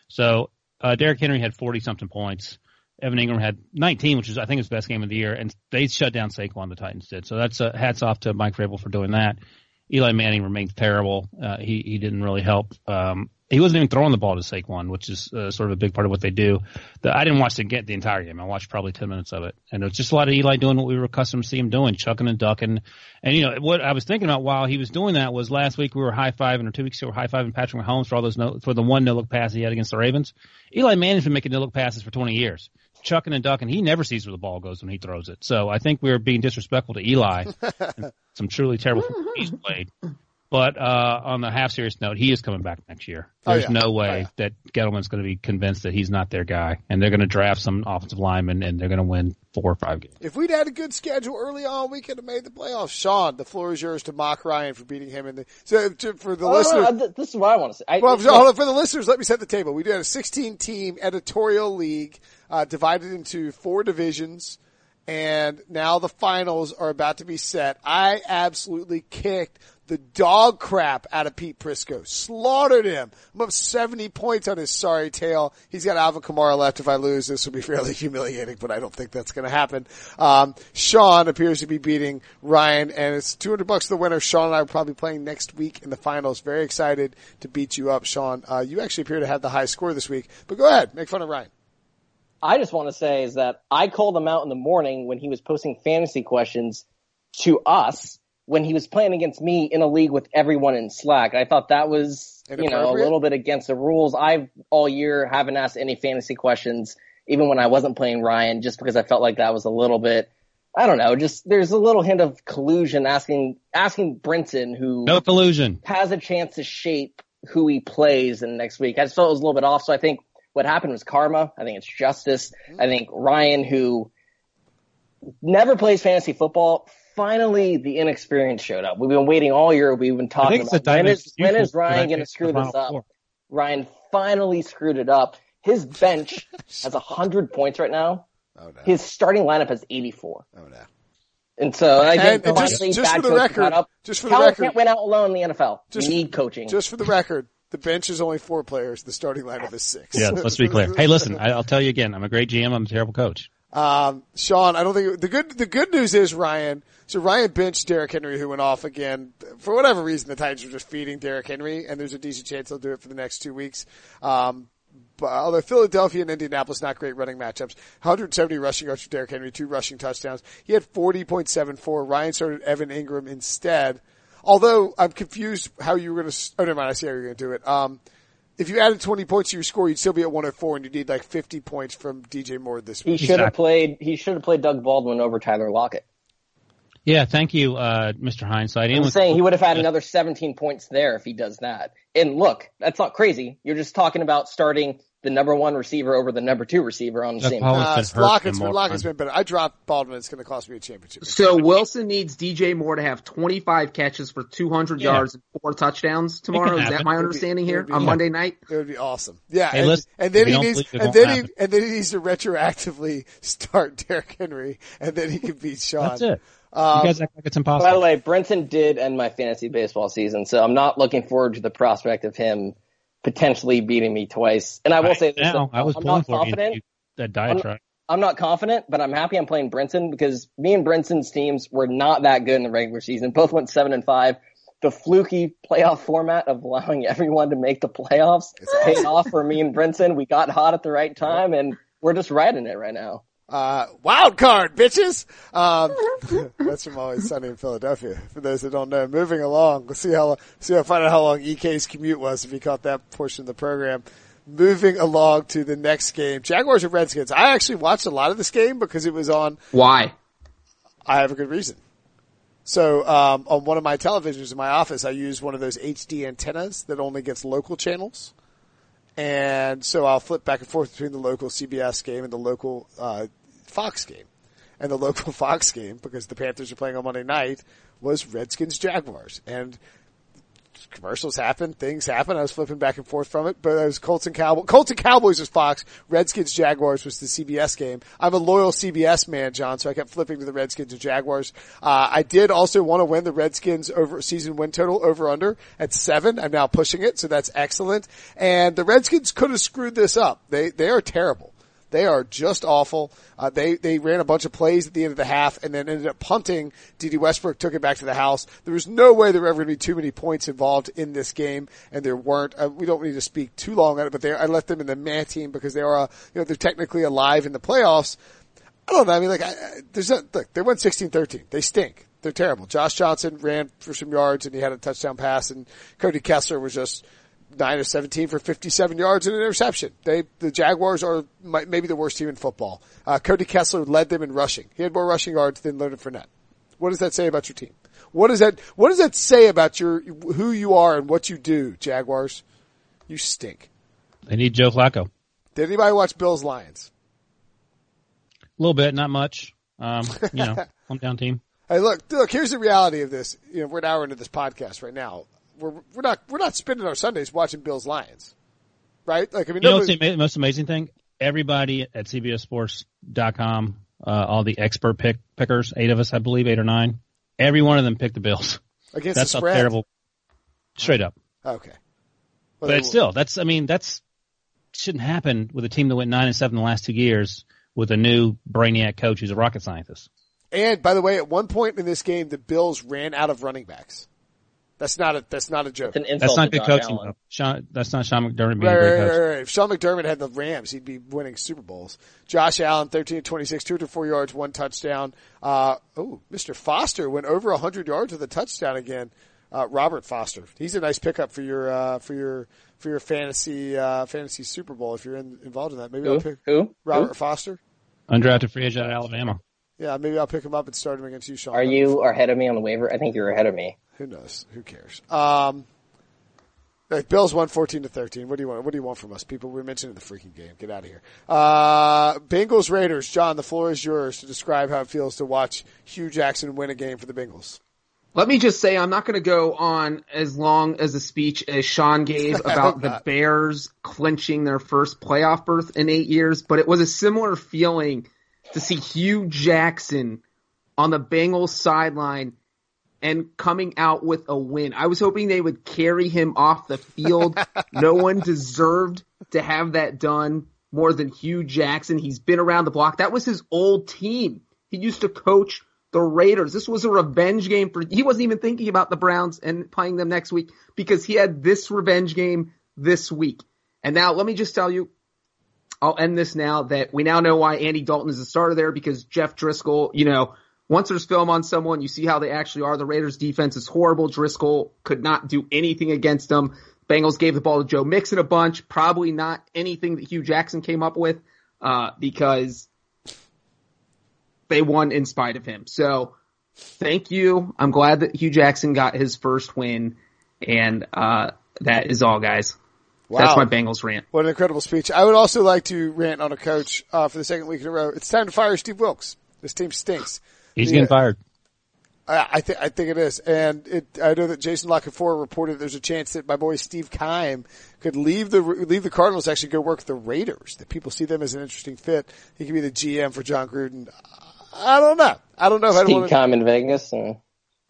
So Derrick Henry had 40-something points. Evan Ingram had 19, which is, I think, his best game of the year, and they shut down Saquon, the Titans did. So that's hats off to Mike Vrabel for doing that. Eli Manning remains terrible. He didn't really help. He wasn't even throwing the ball to Saquon, which is sort of a big part of what they do. I didn't watch the entire game. I watched probably 10 minutes of it. And it was just a lot of Eli doing what we were accustomed to see him doing, chucking and ducking. And, what I was thinking about while he was doing that was last week we were high-fiving, or 2 weeks ago we were high-fiving Patrick Mahomes for the one no-look pass he had against the Ravens. Eli Manning's been making no-look passes for 20 years. Chucking and ducking. He never sees where the ball goes when he throws it. So I think we were being disrespectful to Eli. Some truly terrible football he's played. But on the half-serious note, he is coming back next year. There's no way that Gettleman's going to be convinced that he's not their guy. And they're going to draft some offensive lineman, and they're going to win 4 or 5 games. If we'd had a good schedule early on, we could have made the playoffs. Sean, the floor is yours to mock Ryan for beating him. For the listeners. This is what I want to say. Hold on, for the listeners, let me set the table. We did a 16-team editorial league divided into 4 divisions. And now the finals are about to be set. I absolutely kicked the dog crap out of Pete Prisco. Slaughtered him. I'm up 70 points on his sorry tail. He's got Alvin Kamara left. If I lose, this will be fairly humiliating, but I don't think that's going to happen. Sean appears to be beating Ryan, and it's $200 the winner. Sean and I are probably playing next week in the finals. Very excited to beat you up, Sean. You actually appear to have the high score this week, but go ahead. Make fun of Ryan. I just want to say is that I called him out in the morning when he was posting fantasy questions to us when he was playing against me in a league with everyone in Slack. I thought that was, a little bit against the rules. I've all year haven't asked any fantasy questions even when I wasn't playing Ryan, just because I felt like that was a little bit, I don't know, just there's a little hint of collusion asking Brinson, who No collusion. has a chance to shape who he plays in the next week. I just felt it was a little bit off. So I think what happened was karma. I think it's justice. I think Ryan, who never plays fantasy football, finally the inexperience showed up. We've been waiting all year. We've been talking about when is Ryan going to screw this up? Ryan finally screwed it up. His bench has 100 points right now. Oh, no. His starting lineup has 84. Oh, no. And so I think And finally just bad for the coaching record, caught up. just for the Talent record, can't win out alone in the NFL. Just- You need coaching. Just for the record, the bench is only 4 players. The starting lineup is 6. Yeah, let's be clear. Hey, listen, I'll tell you again. I'm a great GM. I'm a terrible coach. Sean, I don't think the good news is Ryan. So Ryan benched Derrick Henry, who went off again for whatever reason. The Titans are just feeding Derrick Henry, and there's a decent chance they'll do it for the next 2 weeks. But although Philadelphia and Indianapolis not great running matchups, 170 rushing yards for Derrick Henry, 2 rushing touchdowns. He had 40.74. Ryan started Evan Ingram instead. Although I'm confused how you were going to. Oh, never mind. I see how you're going to do it. If you added 20 points to your score, you'd still be at 104, and you need like 50 points from DJ Moore this He week. should have played Doug Baldwin over Tyler Lockett. Yeah, thank you, Mr. Hindsight. I'm saying he would have had another 17 points there if he does that. And look, that's not crazy. You're just talking about starting the number 1 receiver over the number 2 receiver on the Doug same. Baldwin's been hurt Lockett's more been fun. better. I dropped Baldwin. It's going to cost me a championship. So Wilson needs DJ Moore to have 25 catches for 200 yards and 4 touchdowns tomorrow. Is that happen. my understanding It here would be- on Monday night? It would be awesome. Yeah, Hey, listen, and then if he you don't needs, believe it and won't then happen. he needs to retroactively start Derrick Henry, and then he can beat Sean. That's it. You guys act like it's impossible. By the way, Brinson did end my fantasy baseball season, so I'm not looking forward to the prospect of him potentially beating me twice. And I will say this, Now, I was I'm pulling not for you. confident. That diatribe. I'm not confident, but I'm happy I'm playing Brinson because me and Brinson's teams were not that good in the regular season. Both went 7-5. The fluky playoff format of allowing everyone to make the playoffs paid off for me and Brinson. We got hot at the right time, and we're just riding it right now. Wild card, bitches. That's from Always Sunny in Philadelphia. For those that don't know, moving along, we'll find out how long EK's commute was if he caught that portion of the program. Moving along to the next game, Jaguars and Redskins. I actually watched a lot of this game because it was on. Why? I have a good reason. So, on one of my televisions in my office, I use one of those HD antennas that only gets local channels. And so I'll flip back and forth between the local CBS game and the local, Fox game. And the local Fox game, because the Panthers are playing on Monday night, was Redskins Jaguars. And commercials happen, things happen. I was flipping back and forth from it, but it was Colts and Cowboys was Fox. Redskins Jaguars was the CBS game. I'm a loyal CBS man, John, so I kept flipping to the Redskins and Jaguars. I did also want to win the Redskins over season win total over under at 7. I'm now pushing it, so that's excellent. And the Redskins could have screwed this up. They are terrible. They are just awful. They ran a bunch of plays at the end of the half and then ended up punting. D.D. Westbrook took it back to the house. There was no way there were ever going to be too many points involved in this game, and there weren't. We don't need to speak too long on it, but I left them in the man team because they are, they're technically alive in the playoffs. I don't know. I mean, look, they went 16-13. They stink. They're terrible. Josh Johnson ran for some yards and he had a touchdown pass, and Cody Kessler was just 9 of 17 for 57 yards and an interception. The Jaguars are maybe the worst team in football. Cody Kessler led them in rushing. He had more rushing yards than Leonard Fournette. What does that say about your team? What does that say about who you are and what you do, Jaguars? You stink. They need Joe Flacco. Did anybody watch Bills Lions? A little bit, not much. Hometown team. Hey, look, here's the reality of this. We're an hour into this podcast right now. We're not spending our Sundays watching Bills Lions, right? Like, I mean, what's the most amazing thing? Everybody at CBSSports.com, all the expert pickers, 8 of us, I believe, 8 or 9, every one of them picked the Bills. Against that's the a spread? terrible. Straight up. Okay. But it's still, that's shouldn't happen with a team that went 9-7 the last 2 years with a new brainiac coach who's a rocket scientist. And by the way, at one point in this game, the Bills ran out of running backs. That's not a joke. It's an insult That's not to good Josh coaching, Allen. though. That's not Sean McDermott being a great coach. Right. If Sean McDermott had the Rams, he'd be winning Super Bowls. Josh Allen, 13-26, 204 yards, 1 touchdown. Mr. Foster went over 100 yards with a touchdown again. Robert Foster. He's a nice pickup for your fantasy Super Bowl if you're involved in that. Maybe I'll pick Robert Foster. Undrafted free agent out of Alabama. Yeah, maybe I'll pick him up and start him against you, Sean. Are you ahead of me on the waiver? I think you're ahead of me. Who knows? Who cares? Bills won 14-13. What do you want? What do you want from us, people? We're mentioning the freaking game. Get out of here. Bengals Raiders. John, the floor is yours to describe how it feels to watch Hugh Jackson win a game for the Bengals. Let me just say I'm not going to go on as long as a speech as Sean gave about the Bears clinching their first playoff berth in 8 years, but it was a similar feeling to see Hugh Jackson on the Bengals sideline and coming out with a win. I was hoping they would carry him off the field. No one deserved to have that done more than Hugh Jackson. He's been around the block. That was his old team. He used to coach the Raiders. This was a revenge game he wasn't even thinking about the Browns and playing them next week because he had this revenge game this week. And now let me just tell you, I'll end this now, that we now know why Andy Dalton is the starter there, because Jeff Driscoll, once there's film on someone, you see how they actually are. The Raiders defense is horrible. Driscoll could not do anything against them. Bengals gave the ball to Joe Mixon a bunch. Probably not anything that Hugh Jackson came up with, because they won in spite of him. So thank you. I'm glad that Hugh Jackson got his first win. And, that is all, guys. Wow. That's my Bengals rant. What an incredible speech. I would also like to rant on a coach, for the second week in a row. It's time to fire Steve Wilkes. This team stinks. He's getting fired. I think it is. And I know that Jason Lockenford reported there's a chance that my boy Steve Keim could leave the Cardinals, actually go work the Raiders, that people see them as an interesting fit. He could be the GM for John Gruden. I don't know. I don't know if Steve Keim in Vegas. Well,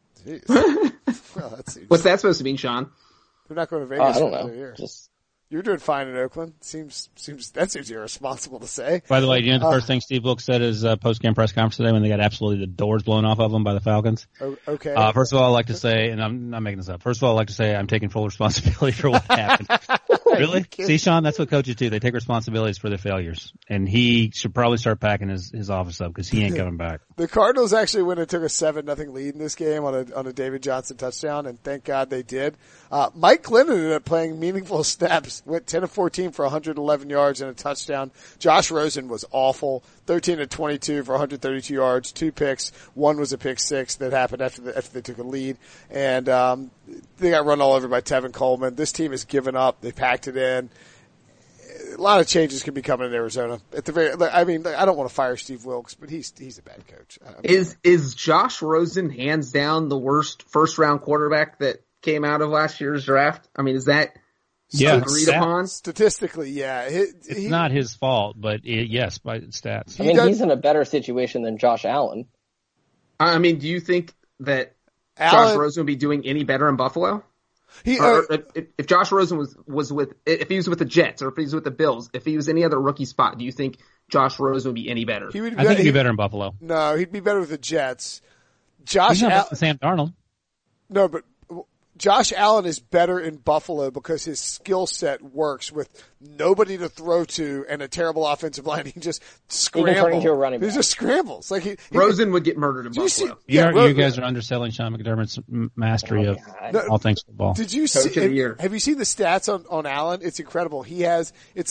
What's that supposed to mean, Sean? They're not going to Vegas. I don't know. You're doing fine in Oakland. Seems irresponsible to say. By the way, the first thing Steve Wilkes said is post-game press conference today when they got absolutely the doors blown off of them by the Falcons. Okay. First of all, I'd like to say, and I'm not making this up. First of all, I'd like to say I'm taking full responsibility for what happened. Really? See, Sean, that's what coaches do. They take responsibilities for their failures. And he should probably start packing his office up because he ain't coming back. The Cardinals actually went and took a 7-0 lead in this game on a David Johnson touchdown, and thank God they did. Mike Glennon ended up playing meaningful snaps, went 10 of 14 for 111 yards and a touchdown. Josh Rosen was awful, 13 of 22 for 132 yards, 2 picks. One was a pick six that happened after they took a lead, and they got run all over by Tevin Coleman. This team has given up. They packed it in. A lot of changes can be coming in Arizona. I don't want to fire Steve Wilkes, but he's a bad coach. Is Josh Rosen hands down the worst first round quarterback that came out of last year's draft? I mean, is that agreed upon? Statistically, yeah. It's not his fault, but yes, by stats. I mean, he's in a better situation than Josh Allen. I mean, do you think that Josh Rosen would be doing any better in Buffalo? If Josh Rosen if he was with the Jets or if he was with the Bills, if he was any other rookie spot, do you think Josh Rosen would be any better? I think he'd be better in Buffalo. No, he'd be better with the Jets. He's not Sam Darnold. No, but Josh Allen is better in Buffalo because his skill set works with nobody to throw to and a terrible offensive line. He can just scramble. He can turn into a running back. He just scrambles. Rosen would get murdered in Buffalo. You guys are underselling Sean McDermott's mastery of all things football. Did you see? Have you seen the stats on Allen? It's incredible. He has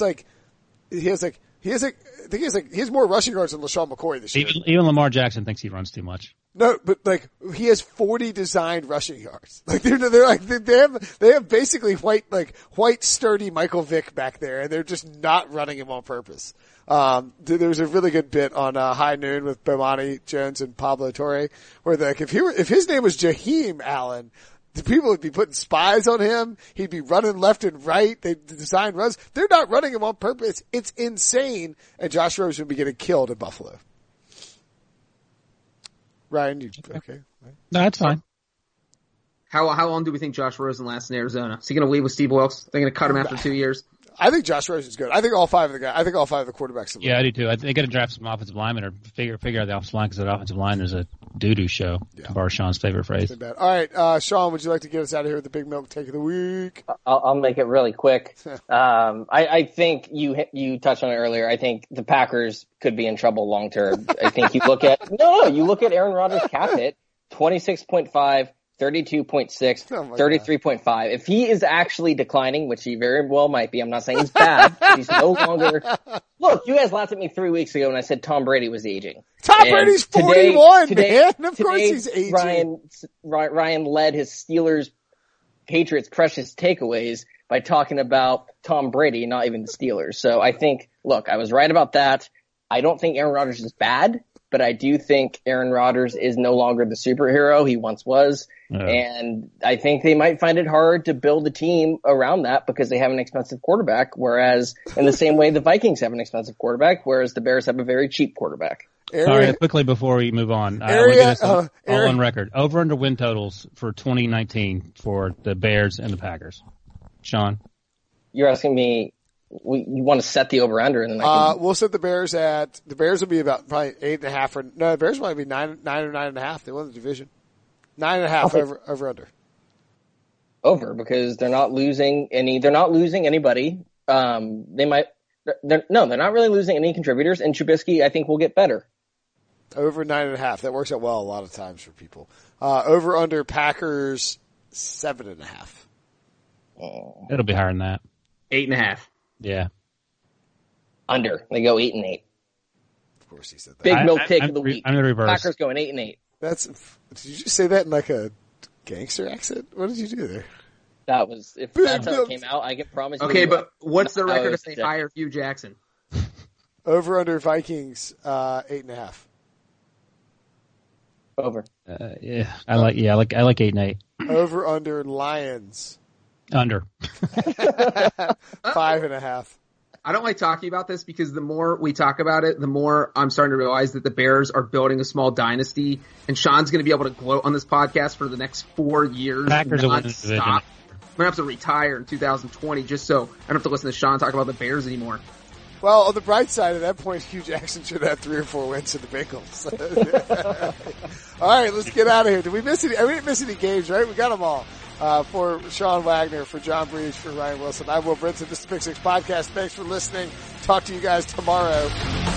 more rushing yards than LaShawn McCoy this year. Even Lamar Jackson thinks he runs too much. No, but he has 40 designed rushing yards. They have basically white sturdy Michael Vick back there, and they're just not running him on purpose. There was a really good bit on High Noon with Bomani Jones and Pablo Torre, where if his name was Jaheim Allen, the people would be putting spies on him. He'd be running left and right. They design runs. They're not running him on purpose. It's insane. And Josh Rosen would be getting killed in Buffalo. Ryan, you okay? No, that's fine. How long do we think Josh Rosen lasts in Arizona? Is he going to leave with Steve Wilkes? They're going to cut him after 2 years? I think Josh Rosen's good. I think all five of the quarterbacks. Yeah, I do too. They got to draft some offensive linemen or figure out the offensive line because that offensive line is a doo-doo show. Yeah. To borrow Sean's favorite phrase. All right, Sean, would you like to get us out of here with the Big Milk Take of the Week? I'll make it really quick. I think you touched on it earlier. I think the Packers could be in trouble long term. I think you look at Aaron Rodgers' cap hit, 26.5, 32.6, Oh my 33.5. If he is actually declining, which he very well might be, I'm not saying he's bad. He's no longer. Look, you guys laughed at me 3 weeks ago when I said Tom Brady was aging. Tom Brady's 41, man. Of course he's aging. Ryan led his Steelers Patriots precious takeaways by talking about Tom Brady, not even the Steelers. So I think, look, I was right about that. I don't think Aaron Rodgers is bad, but I do think Aaron Rodgers is no longer the superhero he once was. Yeah. And I think they might find it hard to build a team around that because they have an expensive quarterback, whereas in the same way the Vikings have an expensive quarterback, whereas the Bears have a very cheap quarterback. Sorry, quickly before we move on, all on record. Over under win totals for 2019 for the Bears and the Packers. Sean? You're asking me, you want to set the over under and then we'll set the Bears will be about probably 8.5 the Bears might be 9 or 9.5. They won the division. 9.5 over under. Over because they're not losing anybody. They're not really losing any contributors, and Trubisky I think will get better. Over 9.5. That works out well a lot of times for people. Over under Packers 7.5. It'll be higher than that. 8.5. Yeah. Under. They go 8-8. Of course he said that. Big milk take of the week. I'm the reverse. Packers going 8-8. Did you just say that in like a gangster accent? What did you do there? That was, if that's how it came out, I can promise you. Okay, but what's the record if they hire Hugh Jackson? Over under Vikings, 8.5. Over. Yeah, I like 8-8. Over under Lions. Under. 5.5. I don't like talking about this because the more we talk about it, the more I'm starting to realize that the Bears are building a small dynasty, and Sean's going to be able to gloat on this podcast for the next 4 years. Packers will win the division. I'm going to have to retire in 2020 just so I don't have to listen to Sean talk about the Bears anymore. Well, on the bright side, at that point, Hugh Jackson should have 3 or 4 wins to the Bengals. All right, let's get out of here. Did we miss any? We didn't miss any games, right? We got them all. For Sean Wagner, for John Breach, for Ryan Wilson, I'm Will Brinson. This is the Pick Six Podcast. Thanks for listening. Talk to you guys tomorrow.